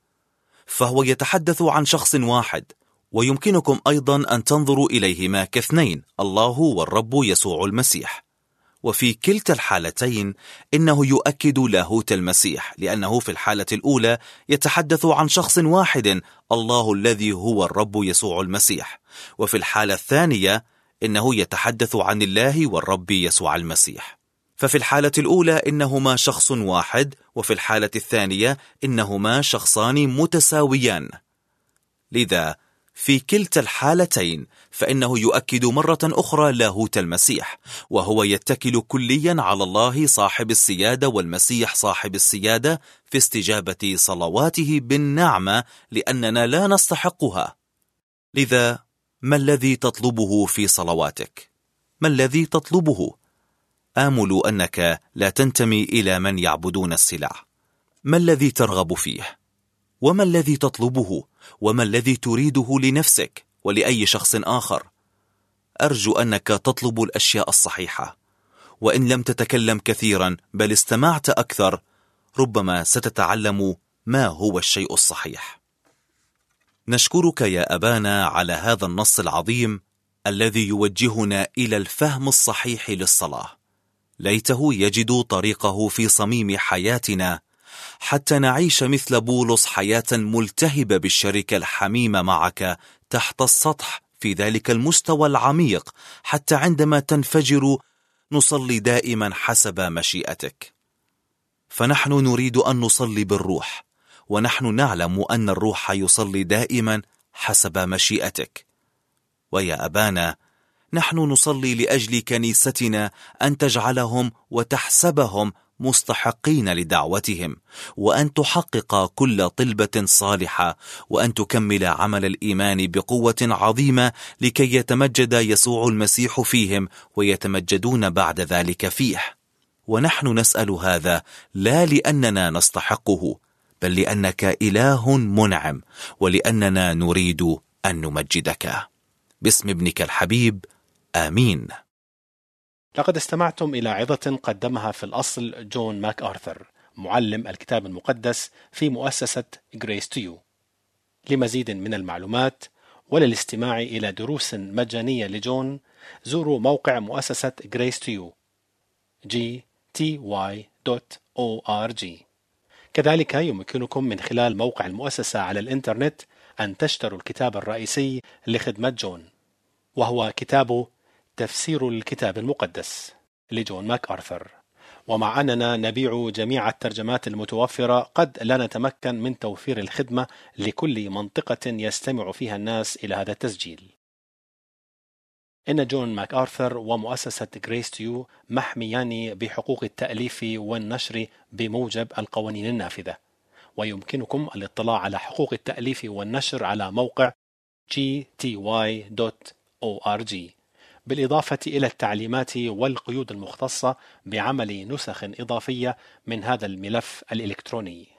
فهو يتحدث عن شخص واحد. ويمكنكم أيضا أن تنظروا إليهما كاثنين، الله والرب يسوع المسيح. وفي كلتا الحالتين إنه يؤكد لاهوت المسيح، لأنه في الحالة الأولى يتحدث عن شخص واحد، الله الذي هو الرب يسوع المسيح، وفي الحالة الثانية إنه يتحدث عن الله والرب يسوع المسيح. ففي الحالة الأولى إنهما شخص واحد، وفي الحالة الثانية إنهما شخصان متساويان. لذا في كلتا الحالتين فإنه يؤكد مرة أخرى لاهوت المسيح، وهو يتكل كليا على الله صاحب السيادة والمسيح صاحب السيادة في استجابة صلواته بالنعمة لأننا لا نستحقها. لذا ما الذي تطلبه في صلواتك؟ ما الذي تطلبه؟ آمل أنك لا تنتمي إلى من يعبدون السلع. ما الذي ترغب فيه؟ وما الذي تطلبه؟ وما الذي تريده لنفسك ولأي شخص آخر؟ أرجو أنك تطلب الأشياء الصحيحة، وإن لم تتكلم كثيرا بل استمعت أكثر ربما ستتعلم ما هو الشيء الصحيح. نشكرك يا أبانا على هذا النص العظيم الذي يوجهنا إلى الفهم الصحيح للصلاة. ليته يجد طريقه في صميم حياتنا حتى نعيش مثل بولس حياة ملتهبة بالشركة الحميمة معك تحت السطح في ذلك المستوى العميق، حتى عندما تنفجر نصلي دائما حسب مشيئتك. فنحن نريد أن نصلي بالروح، ونحن نعلم أن الروح يصلي دائما حسب مشيئتك. ويا أبانا، نحن نصلي لأجل كنيستنا أن تجعلهم وتحسبهم مستحقين لدعوتهم، وأن تحقق كل طلبة صالحة، وأن تكمل عمل الإيمان بقوة عظيمة لكي يتمجد يسوع المسيح فيهم ويتمجدون بعد ذلك فيه. ونحن نسأل هذا لا لأننا نستحقه، بل لأنك إله منعم، ولأننا نريد أن نمجدك. باسم ابنك الحبيب، آمين. لقد استمعتم إلى عظة قدمها في الأصل جون ماك آرثر، معلم الكتاب المقدس في مؤسسة Grace to You. لمزيد من المعلومات وللاستماع إلى دروس مجانية لجون زوروا موقع مؤسسة Grace to You gty.org. كذلك يمكنكم من خلال موقع المؤسسة على الإنترنت أن تشتروا الكتاب الرئيسي لخدمة جون، وهو كتاب تفسير الكتاب المقدس لجون ماك آرثر. ومع أننا نبيع جميع الترجمات المتوفرة، قد لا نتمكن من توفير الخدمة لكل منطقة يستمع فيها الناس إلى هذا التسجيل. إن جون ماك آرثر ومؤسسة Grace to You محميان بحقوق التأليف والنشر بموجب القوانين النافذة، ويمكنكم الاطلاع على حقوق التأليف والنشر على موقع gty.org، بالإضافة إلى التعليمات والقيود المختصة بعمل نسخ إضافية من هذا الملف الإلكتروني.